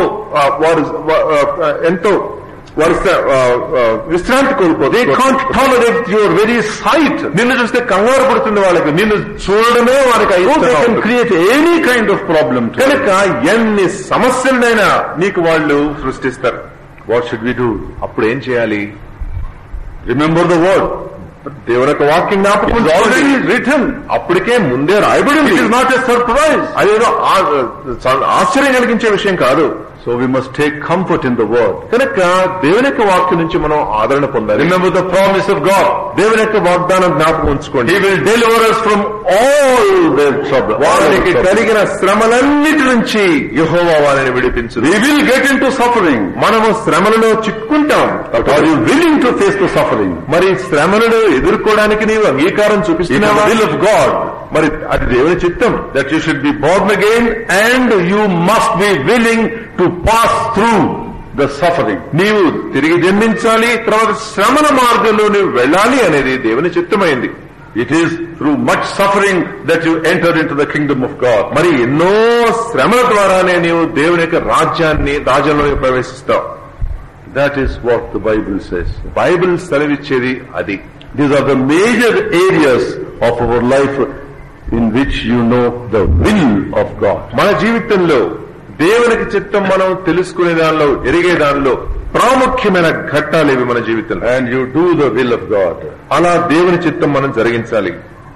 Speaker 2: ఎంతో విశ్రాంతి కోల్పోతే,
Speaker 1: They can't tolerate your very sight.
Speaker 2: నిన్ను చూస్తే కంగారు పడుతుంది వాళ్ళకి, నిన్ను చూడడమే వారికి
Speaker 1: They can create any kind of problem to you.
Speaker 2: కనుక ఎన్ని సమస్యలైనా నీకు వాళ్ళు సృష్టిస్తారు.
Speaker 1: What should we do?
Speaker 2: అప్పుడు ఏం చేయాలి?
Speaker 1: Remember the word.
Speaker 2: దేవుని యొక్క వాక్యం జ్ఞాపకం
Speaker 1: It's already written.
Speaker 2: అప్పటికే ముందే రాయబడింది.
Speaker 1: It is not a surprise.
Speaker 2: అదేదో ఆశ్చర్యం కలిగించే విషయం కాదు.
Speaker 1: So we must take comfort in the word.
Speaker 2: కనుక దేవుని యొక్క వాక్యం నుంచి మనం ఆదరణ పొందాలి.
Speaker 1: Remember the promise of God.
Speaker 2: దేవుని యొక్క వాగ్దానం జ్ఞాపకం ఉంచుకోండి.
Speaker 1: He will deliver us from all their trouble.
Speaker 2: వారికి కలిగిన శ్రమలన్నిటి నుంచి యెహోవా వారిని విడిపించు.
Speaker 1: We will get into suffering.
Speaker 2: మనము శ్రమలలో చిక్కుంటాం.
Speaker 1: Are you willing to face the suffering?
Speaker 2: మరి శ్రమలను ఎదుర్కోవడానికి నీవు అంగీకారం
Speaker 1: It is
Speaker 2: చూపిస్తున్నావా?
Speaker 1: the will of God
Speaker 2: మరి అది దేవుని చిత్తం.
Speaker 1: that you should be born again and you must be willing to pass through the suffering.
Speaker 2: నీవు తిరిగి జన్మించాలి, తర్వాత శ్రమల మార్గంలో నీవు వెళ్ళాలి అనేది దేవుని చిత్తమైంది.
Speaker 1: It is through much suffering that you enter into the kingdom of God.
Speaker 2: మరి ఎన్నో శ్రమల ద్వారానే నీవు దేవుని యొక్క రాజ్యంలోకి ప్రవేశిస్తావు.
Speaker 1: That is what the Bible says.
Speaker 2: Bible సెలవిచ్చేది అది.
Speaker 1: These are the major areas of our life in which you know the will of God.
Speaker 2: మన జీవితంలో దేవునికి చిత్తం మనం తెలుసుకునే దానిలో, ఎరిగే దానిలో ప్రాముఖ్యమైన ఘట్టాలు ఇవి మన జీవితంలో.
Speaker 1: And you do the will of God.
Speaker 2: అలా దేవుని చిత్తం మనం జరిగించాలి.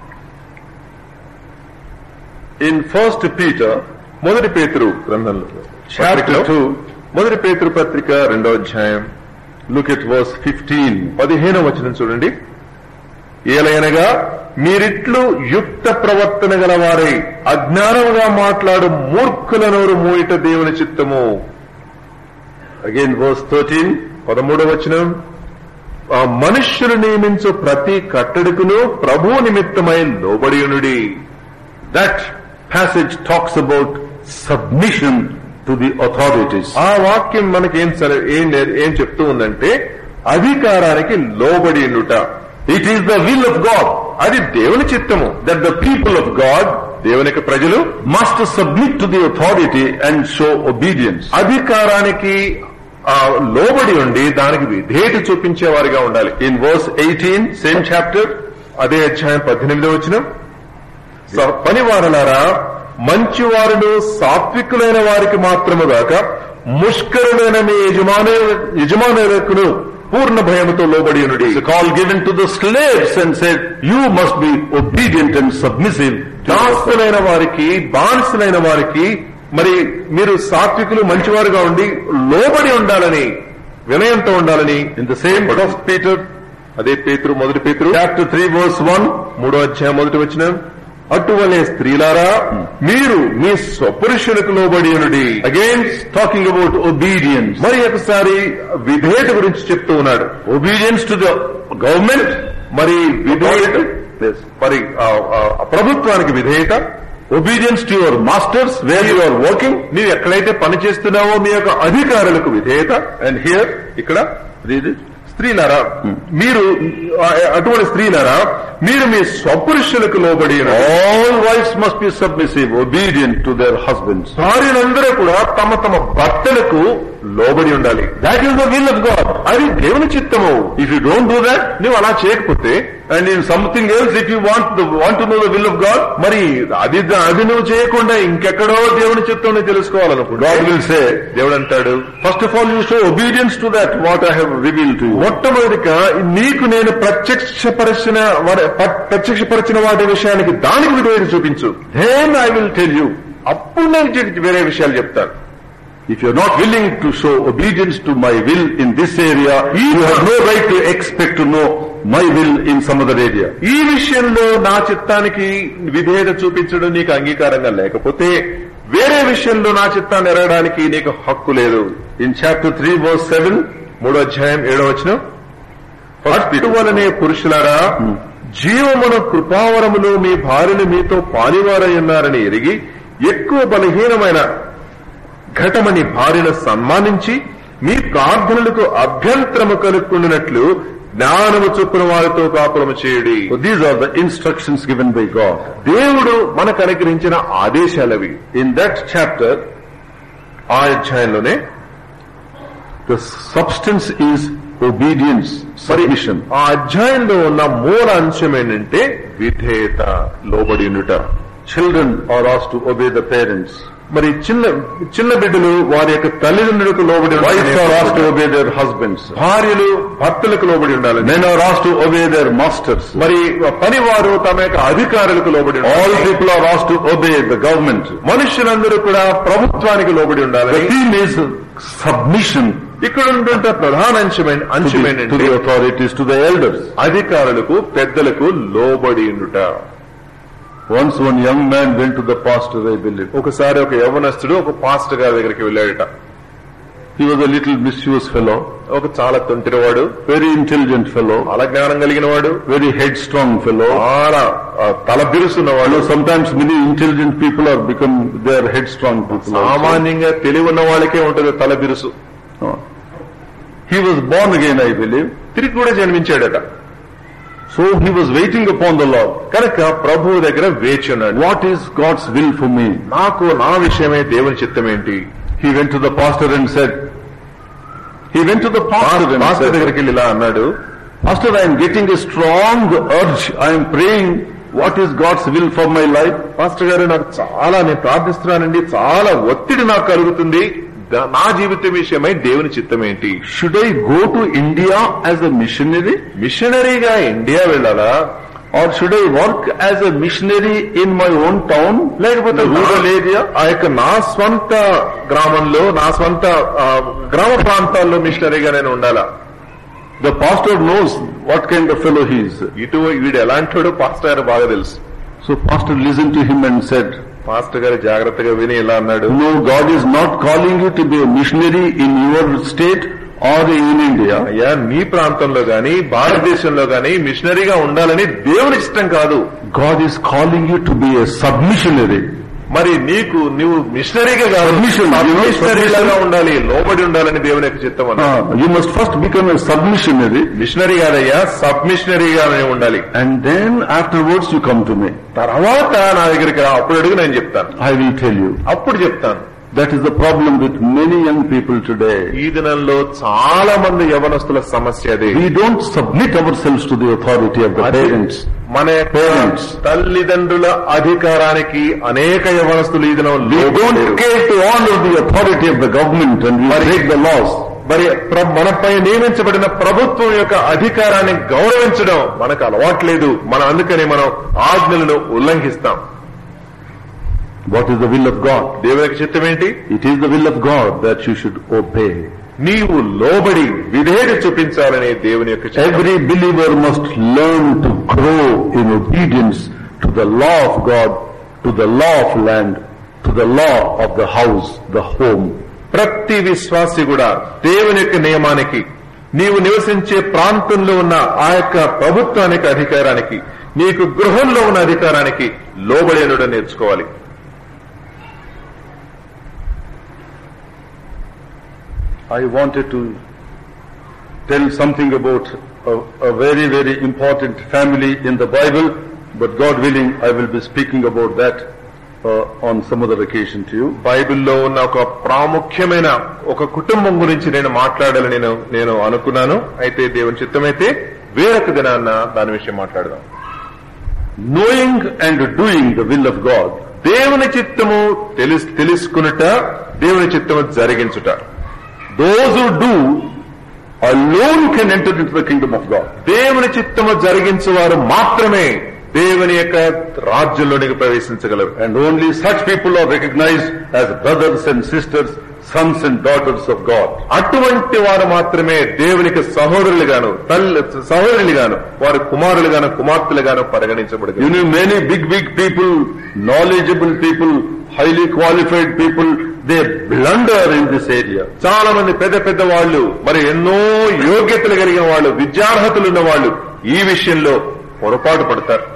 Speaker 1: In 1 Peter,
Speaker 2: మొదటి పేతురు గ్రంథంలో
Speaker 1: chapter 2,
Speaker 2: మొదటి పేతురు పత్రిక 2వ అధ్యాయం
Speaker 1: look at verse 15.
Speaker 2: 15వ వచనం చూడండి. ఏలయనగా మీరిట్లు యుక్త ప్రవర్తన గలవారై అజ్ఞానముగా మాట్లాడు మూర్ఖుల నోరు మూయిట దేవుని చిత్తము.
Speaker 1: Again verse 13.
Speaker 2: 13వ వచనం. మనుష్యులు నియమించు ప్రతి కట్టడికును ప్రభు నిమిత్తమై లోబడియునుడి.
Speaker 1: That passage talks about submission to the authorities.
Speaker 2: ఆ వాక్యం మనకి ఏం చెప్తూ ఉందంటే అధికారానికి లోబడియునుట.
Speaker 1: It is the will of God
Speaker 2: అది దేవుని చిత్తము
Speaker 1: that the people of God,
Speaker 2: దేవుని యొక్క ప్రజలు
Speaker 1: must submit to the authority and show obedience.
Speaker 2: అధికారానికి లోబడి ఉండి దానికి విధేయత చూపించేవారిగా ఉండాలి.
Speaker 1: In verse 18, same chapter,
Speaker 2: అదే అధ్యాయం 18వ వచనం, పనివారలారా మంచివారును సాత్వికులైన వారికి మాత్రము గాక ముష్కరులైన మీ యజమానులకును పూర్ణ భయముతో లోబడి ఉండుడి.
Speaker 1: the call given to the slaves and said, you must be obedient and submissive.
Speaker 2: దాసులైన వారికి, బానిసలైన వారికి మరి మీరు సాత్వికులు మంచివారుగా ఉండి లోబడి ఉండాలని, వినయంతో ఉండాలని.
Speaker 1: In the same book of Peter,
Speaker 2: అదే పేతురు, మొదటి పేతురు
Speaker 1: chapter 3 verse 1,
Speaker 2: 3వ అధ్యాయం 1వ వచనం, అటువలే స్త్రీలారా మీరు మీ స్వపురుషులకు లోబడి ఉండుడి.
Speaker 1: again talking about obedience.
Speaker 2: మరి ఒకసారి విధేయత గురించి చెప్తూ ఉన్నాడు.
Speaker 1: Obedience to the government,
Speaker 2: మరి విధేయత, మరి ప్రభుత్వానికి విధేయత,
Speaker 1: obedience to your masters where you are working,
Speaker 2: నీవు ఎక్కడైతే పని చేస్తున్నావో మీ యొక్క అధికారులకు విధేయత.
Speaker 1: and here,
Speaker 2: ఇక్కడ
Speaker 1: read it.
Speaker 2: స్త్రీలారా మీరు, అటువంటి స్త్రీలారా మీరు మీ స్వపురుషులకు లోబడి
Speaker 1: all wives must be submissive, obedient to their husbands.
Speaker 2: భార్యలందరూ కూడా తమ తమ భర్తలకు లోబడి ఉండాలి.
Speaker 1: That is the will of God.
Speaker 2: అది దేవుని చిత్తము.
Speaker 1: If you don't do that,
Speaker 2: నువ్వు అలా చేయకపోతే,
Speaker 1: and in something else, if you want to know the will of God,
Speaker 2: మరి అది నువ్వు చేయకుండా ఇంకెక్కడో దేవుని చిత్తం తెలుసుకోవాలనుకుంటా,
Speaker 1: God will say,
Speaker 2: దేవుడు అంటాడు,
Speaker 1: first of all you show obedience to that what I have revealed to you.
Speaker 2: మొట్టమొదటిగా నీకు నేను ప్రత్యక్షపరిచిన వాటి విషయానికి దానికి విధేయత చూపించు.
Speaker 1: Then I will tell you.
Speaker 2: అప్పుడు నేను వేరే విషయాలు చెప్తాను.
Speaker 1: If you are not willing to show obedience to my will in this area, you have no right to expect to know my will in some other area.
Speaker 2: ఈ విషయంలో నా చిత్తానికి విధేయత చూపించడం నీకు అంగీకారంగా లేకపోతే వేరే విషయంలో నా చిత్తాన్ని ఎరగడానికి నీకు హక్కు లేదు.
Speaker 1: In chapter 3 verse 7,
Speaker 2: 3వ అధ్యాయం 7వ వచనం, అటువలనే పురుషులారా జీవమున కృపావరములో మీ భార్యను మీతో పాలివారై ఉన్నారని ఎరిగి ఎక్కువ బలహీనమైన ఘటమని భార్యను సన్మానించి మీ ప్రార్థనలకు అభ్యంతరము కలుగుకున్నట్లు జ్ఞానము చొప్పున వారితో కాపురము చేయుడి.
Speaker 1: so these are the instructions given by God.
Speaker 2: దేవుడు మనకు అనుగ్రహించిన ఆదేశాలవి.
Speaker 1: In that chapter,
Speaker 2: ఆ అధ్యాయంలోనే
Speaker 1: the substance is obedience, submission.
Speaker 2: ఆ అధ్యాయంలో ఉన్న మూల అంశం ఏంటంటే విధేయత, లోబడి ఉండుట.
Speaker 1: Children are asked to obey the parents.
Speaker 2: మరి చిన్న బిడ్డలు వారి యొక్క తల్లిదండ్రులకు లోబడి ఉండాలి.
Speaker 1: Wives are asked to obey their husbands.
Speaker 2: భార్యలు భర్తలకు లోబడి ఉండాలి.
Speaker 1: Men are asked to obey their masters.
Speaker 2: మరి పనివారు తమ యొక్క అధికారులకు లోబడి ఉండాలి.
Speaker 1: All people are asked to obey the government.
Speaker 2: మనుషులందరూ కూడా ప్రభుత్వానికి లోబడి ఉండాలి.
Speaker 1: The theme is submission
Speaker 2: ఇక్కడ ఉంటుంటే ప్రధాన అంశం
Speaker 1: to
Speaker 2: ఏంటంటే
Speaker 1: the authorities, to the elders.
Speaker 2: అధికారులకు, పెద్దలకు లోబడి ఉండుట.
Speaker 1: Once one young man went to the pastor, I believe.
Speaker 2: ఒకసారి ఒక యవ్వనస్తుడు ఒక పాస్టర్ గారి దగ్గరికి వెళ్ళాడట.
Speaker 1: He was a little mischievous fellow,
Speaker 2: ఒక చాలా తొంటిరవాడు,
Speaker 1: very intelligent fellow,
Speaker 2: చాలా జ్ఞానం కలిగిన వాడు,
Speaker 1: very headstrong fellow.
Speaker 2: చాలా తల బిరుసున్నవాడు.
Speaker 1: Sometimes many intelligent people they are headstrong people.
Speaker 2: సామాన్యంగా తెలివి ఉన్న వాళ్ళకే ఉంటుంది తల బిరుసు.
Speaker 1: He was born again, I believe.
Speaker 2: తిరిగి కూడా జన్మించాడట.
Speaker 1: So he was waiting upon the Lord.
Speaker 2: కనుక ప్రభువు దగ్గర వేచి ఉన్నాడు.
Speaker 1: What is God's will for me?
Speaker 2: నాకు నా విషయమే దేవుని చిత్తం ఏంటి?
Speaker 1: He went to the pastor and said,
Speaker 2: master దగ్గరికి వెళ్ళి ఇలా అన్నాడు,
Speaker 1: Pastor, I am getting a strong urge. I am praying, what is God's will for my life?
Speaker 2: Pastor గారు నాకు నేను ప్రార్థిస్తున్నానండి, చాలా ఒత్తిడి నాకు కలుగుతుంది, నా జీవితం విషయమై దేవుని చిత్తం ఏంటి?
Speaker 1: Should I go to India as a missionary?
Speaker 2: మిషనరీగా ఇండియా వెళ్ళాలా?
Speaker 1: Or should I work as a missionary in my own town?
Speaker 2: లేకపోతే రూరల్ ఏరియా, ఆ యొక్క నా స్వంత గ్రామంలో, నా స్వంత గ్రామ ప్రాంతాల్లో మిషనరీగా నేను ఉండాలా?
Speaker 1: The pastor knows what kind of fellow he is.
Speaker 2: వీడు ఎలాంటి పాస్టర్ గారు బాగా తెలుసు.
Speaker 1: So pastor listened to him and said,
Speaker 2: pastor గారు జాగ్రత్తగా విని ఇలా అన్నాడు,
Speaker 1: No, God is not calling you to be a missionary in your state or in India.
Speaker 2: అయ్యా, నీ ప్రాంతంలో గాని భారతదేశంలో గాని మిషనరీగా ఉండాలని దేవుని ఇష్టం కాదు.
Speaker 1: God is calling you to be a submissionary.
Speaker 2: మరి నువ్వు మిషనరీగా కాదు, మిషనరీగా ఉండాలి, లోబడి ఉండాలని దేవుని యొక్క చిత్తం అన్నాడు.
Speaker 1: You must first become a submissionary.
Speaker 2: Missionary కాదయ్యా, సబ్ మిషనరీగా ఉండాలి.
Speaker 1: And then afterwards you come to me.
Speaker 2: తర్వాత నా దగ్గరికి రా, అప్పుడు అడుగు, నేను చెప్తాను.
Speaker 1: I will tell you.
Speaker 2: అప్పుడు చెప్తాను.
Speaker 1: That is the problem with many young people today.
Speaker 2: ఈ దినంలో చాలా మంది యవనస్తుల సమస్య అదే.
Speaker 1: We don't submit ourselves to the authority of the parents.
Speaker 2: మన పేరెంట్స్ తల్లిదండ్రుల అధికారానికి అనేక యవనస్తులు ఈ దినం
Speaker 1: We don't care to honor the authority of the government and we break the laws.
Speaker 2: మరి మనపై నియమించబడిన ప్రభుత్వం యొక్క అధికారాన్ని గౌరవించడం మనకు అలవాట్లేదు. అందుకని మనం ఆజ్ఞలను ఉల్లంఘిస్తాం.
Speaker 1: What is the will of God?
Speaker 2: దేవుని యొక్క చిత్తం ఏంటి?
Speaker 1: It is the will of God that you should obey.
Speaker 2: నీవు లోబడి విధేయత చూపించాలనే దేవుని యొక్క చిత్తం.
Speaker 1: Every believer must learn to grow in obedience to the law of God, to the law of land, to the law of the house, the home.
Speaker 2: ప్రతి విశ్వాసి కూడా దేవుని యొక్క నియమానికి, నీవు నివసించే ప్రాంతంలో ఉన్న ఆ యొక్క ప్రభుత్వానికి అధికారానికి, నీకు గృహంలో ఉన్న అధికారానికి లోబడి ఉండడం నేర్చుకోవాలి.
Speaker 1: I wanted to tell something about a very, very important family in the Bible, but God willing, I will be speaking about that on some other occasion to you.
Speaker 2: బైబిల్లో ఉన్న ఒక ప్రాముఖ్యమైన ఒక కుటుంబం గురించి నేను మాట్లాడాలని నేను అనుకున్నాను. అయితే దేవుని చిత్తమైతే వేరొక దినాన్న దాని విషయం మాట్లాడదాం.
Speaker 1: Knowing and doing the will of God.
Speaker 2: దేవుని చిత్తము తెలుసుకునుట, దేవుని చిత్తము జరిగించుట.
Speaker 1: Those who do alone can enter into the kingdom of God.
Speaker 2: దేవుని చిత్తము జరిగించువారు మాత్రమే దేవుని యొక్క రాజ్యంలోనికి ప్రవేశించగలరు.
Speaker 1: And only such people are recognized as brothers and sisters, sons and daughters of God.
Speaker 2: అటువంటి వారు మాత్రమే దేవునికి సహోదరులుగాను సహోదరులుగాను వారి కుమారులుగాను కుమార్తెలుగాను పరిగణించబడతారు.
Speaker 1: You know, many big people, knowledgeable people, highly qualified people, they blunder in this area.
Speaker 2: చాలా మంది పెద్ద వాళ్ళు, మరి ఎన్నో యోగ్యతలు కలిగిన వాళ్ళు, విద్యార్హతలు ఉన్న వాళ్ళు ఈ విషయంలో పొరపాటు పడతారు.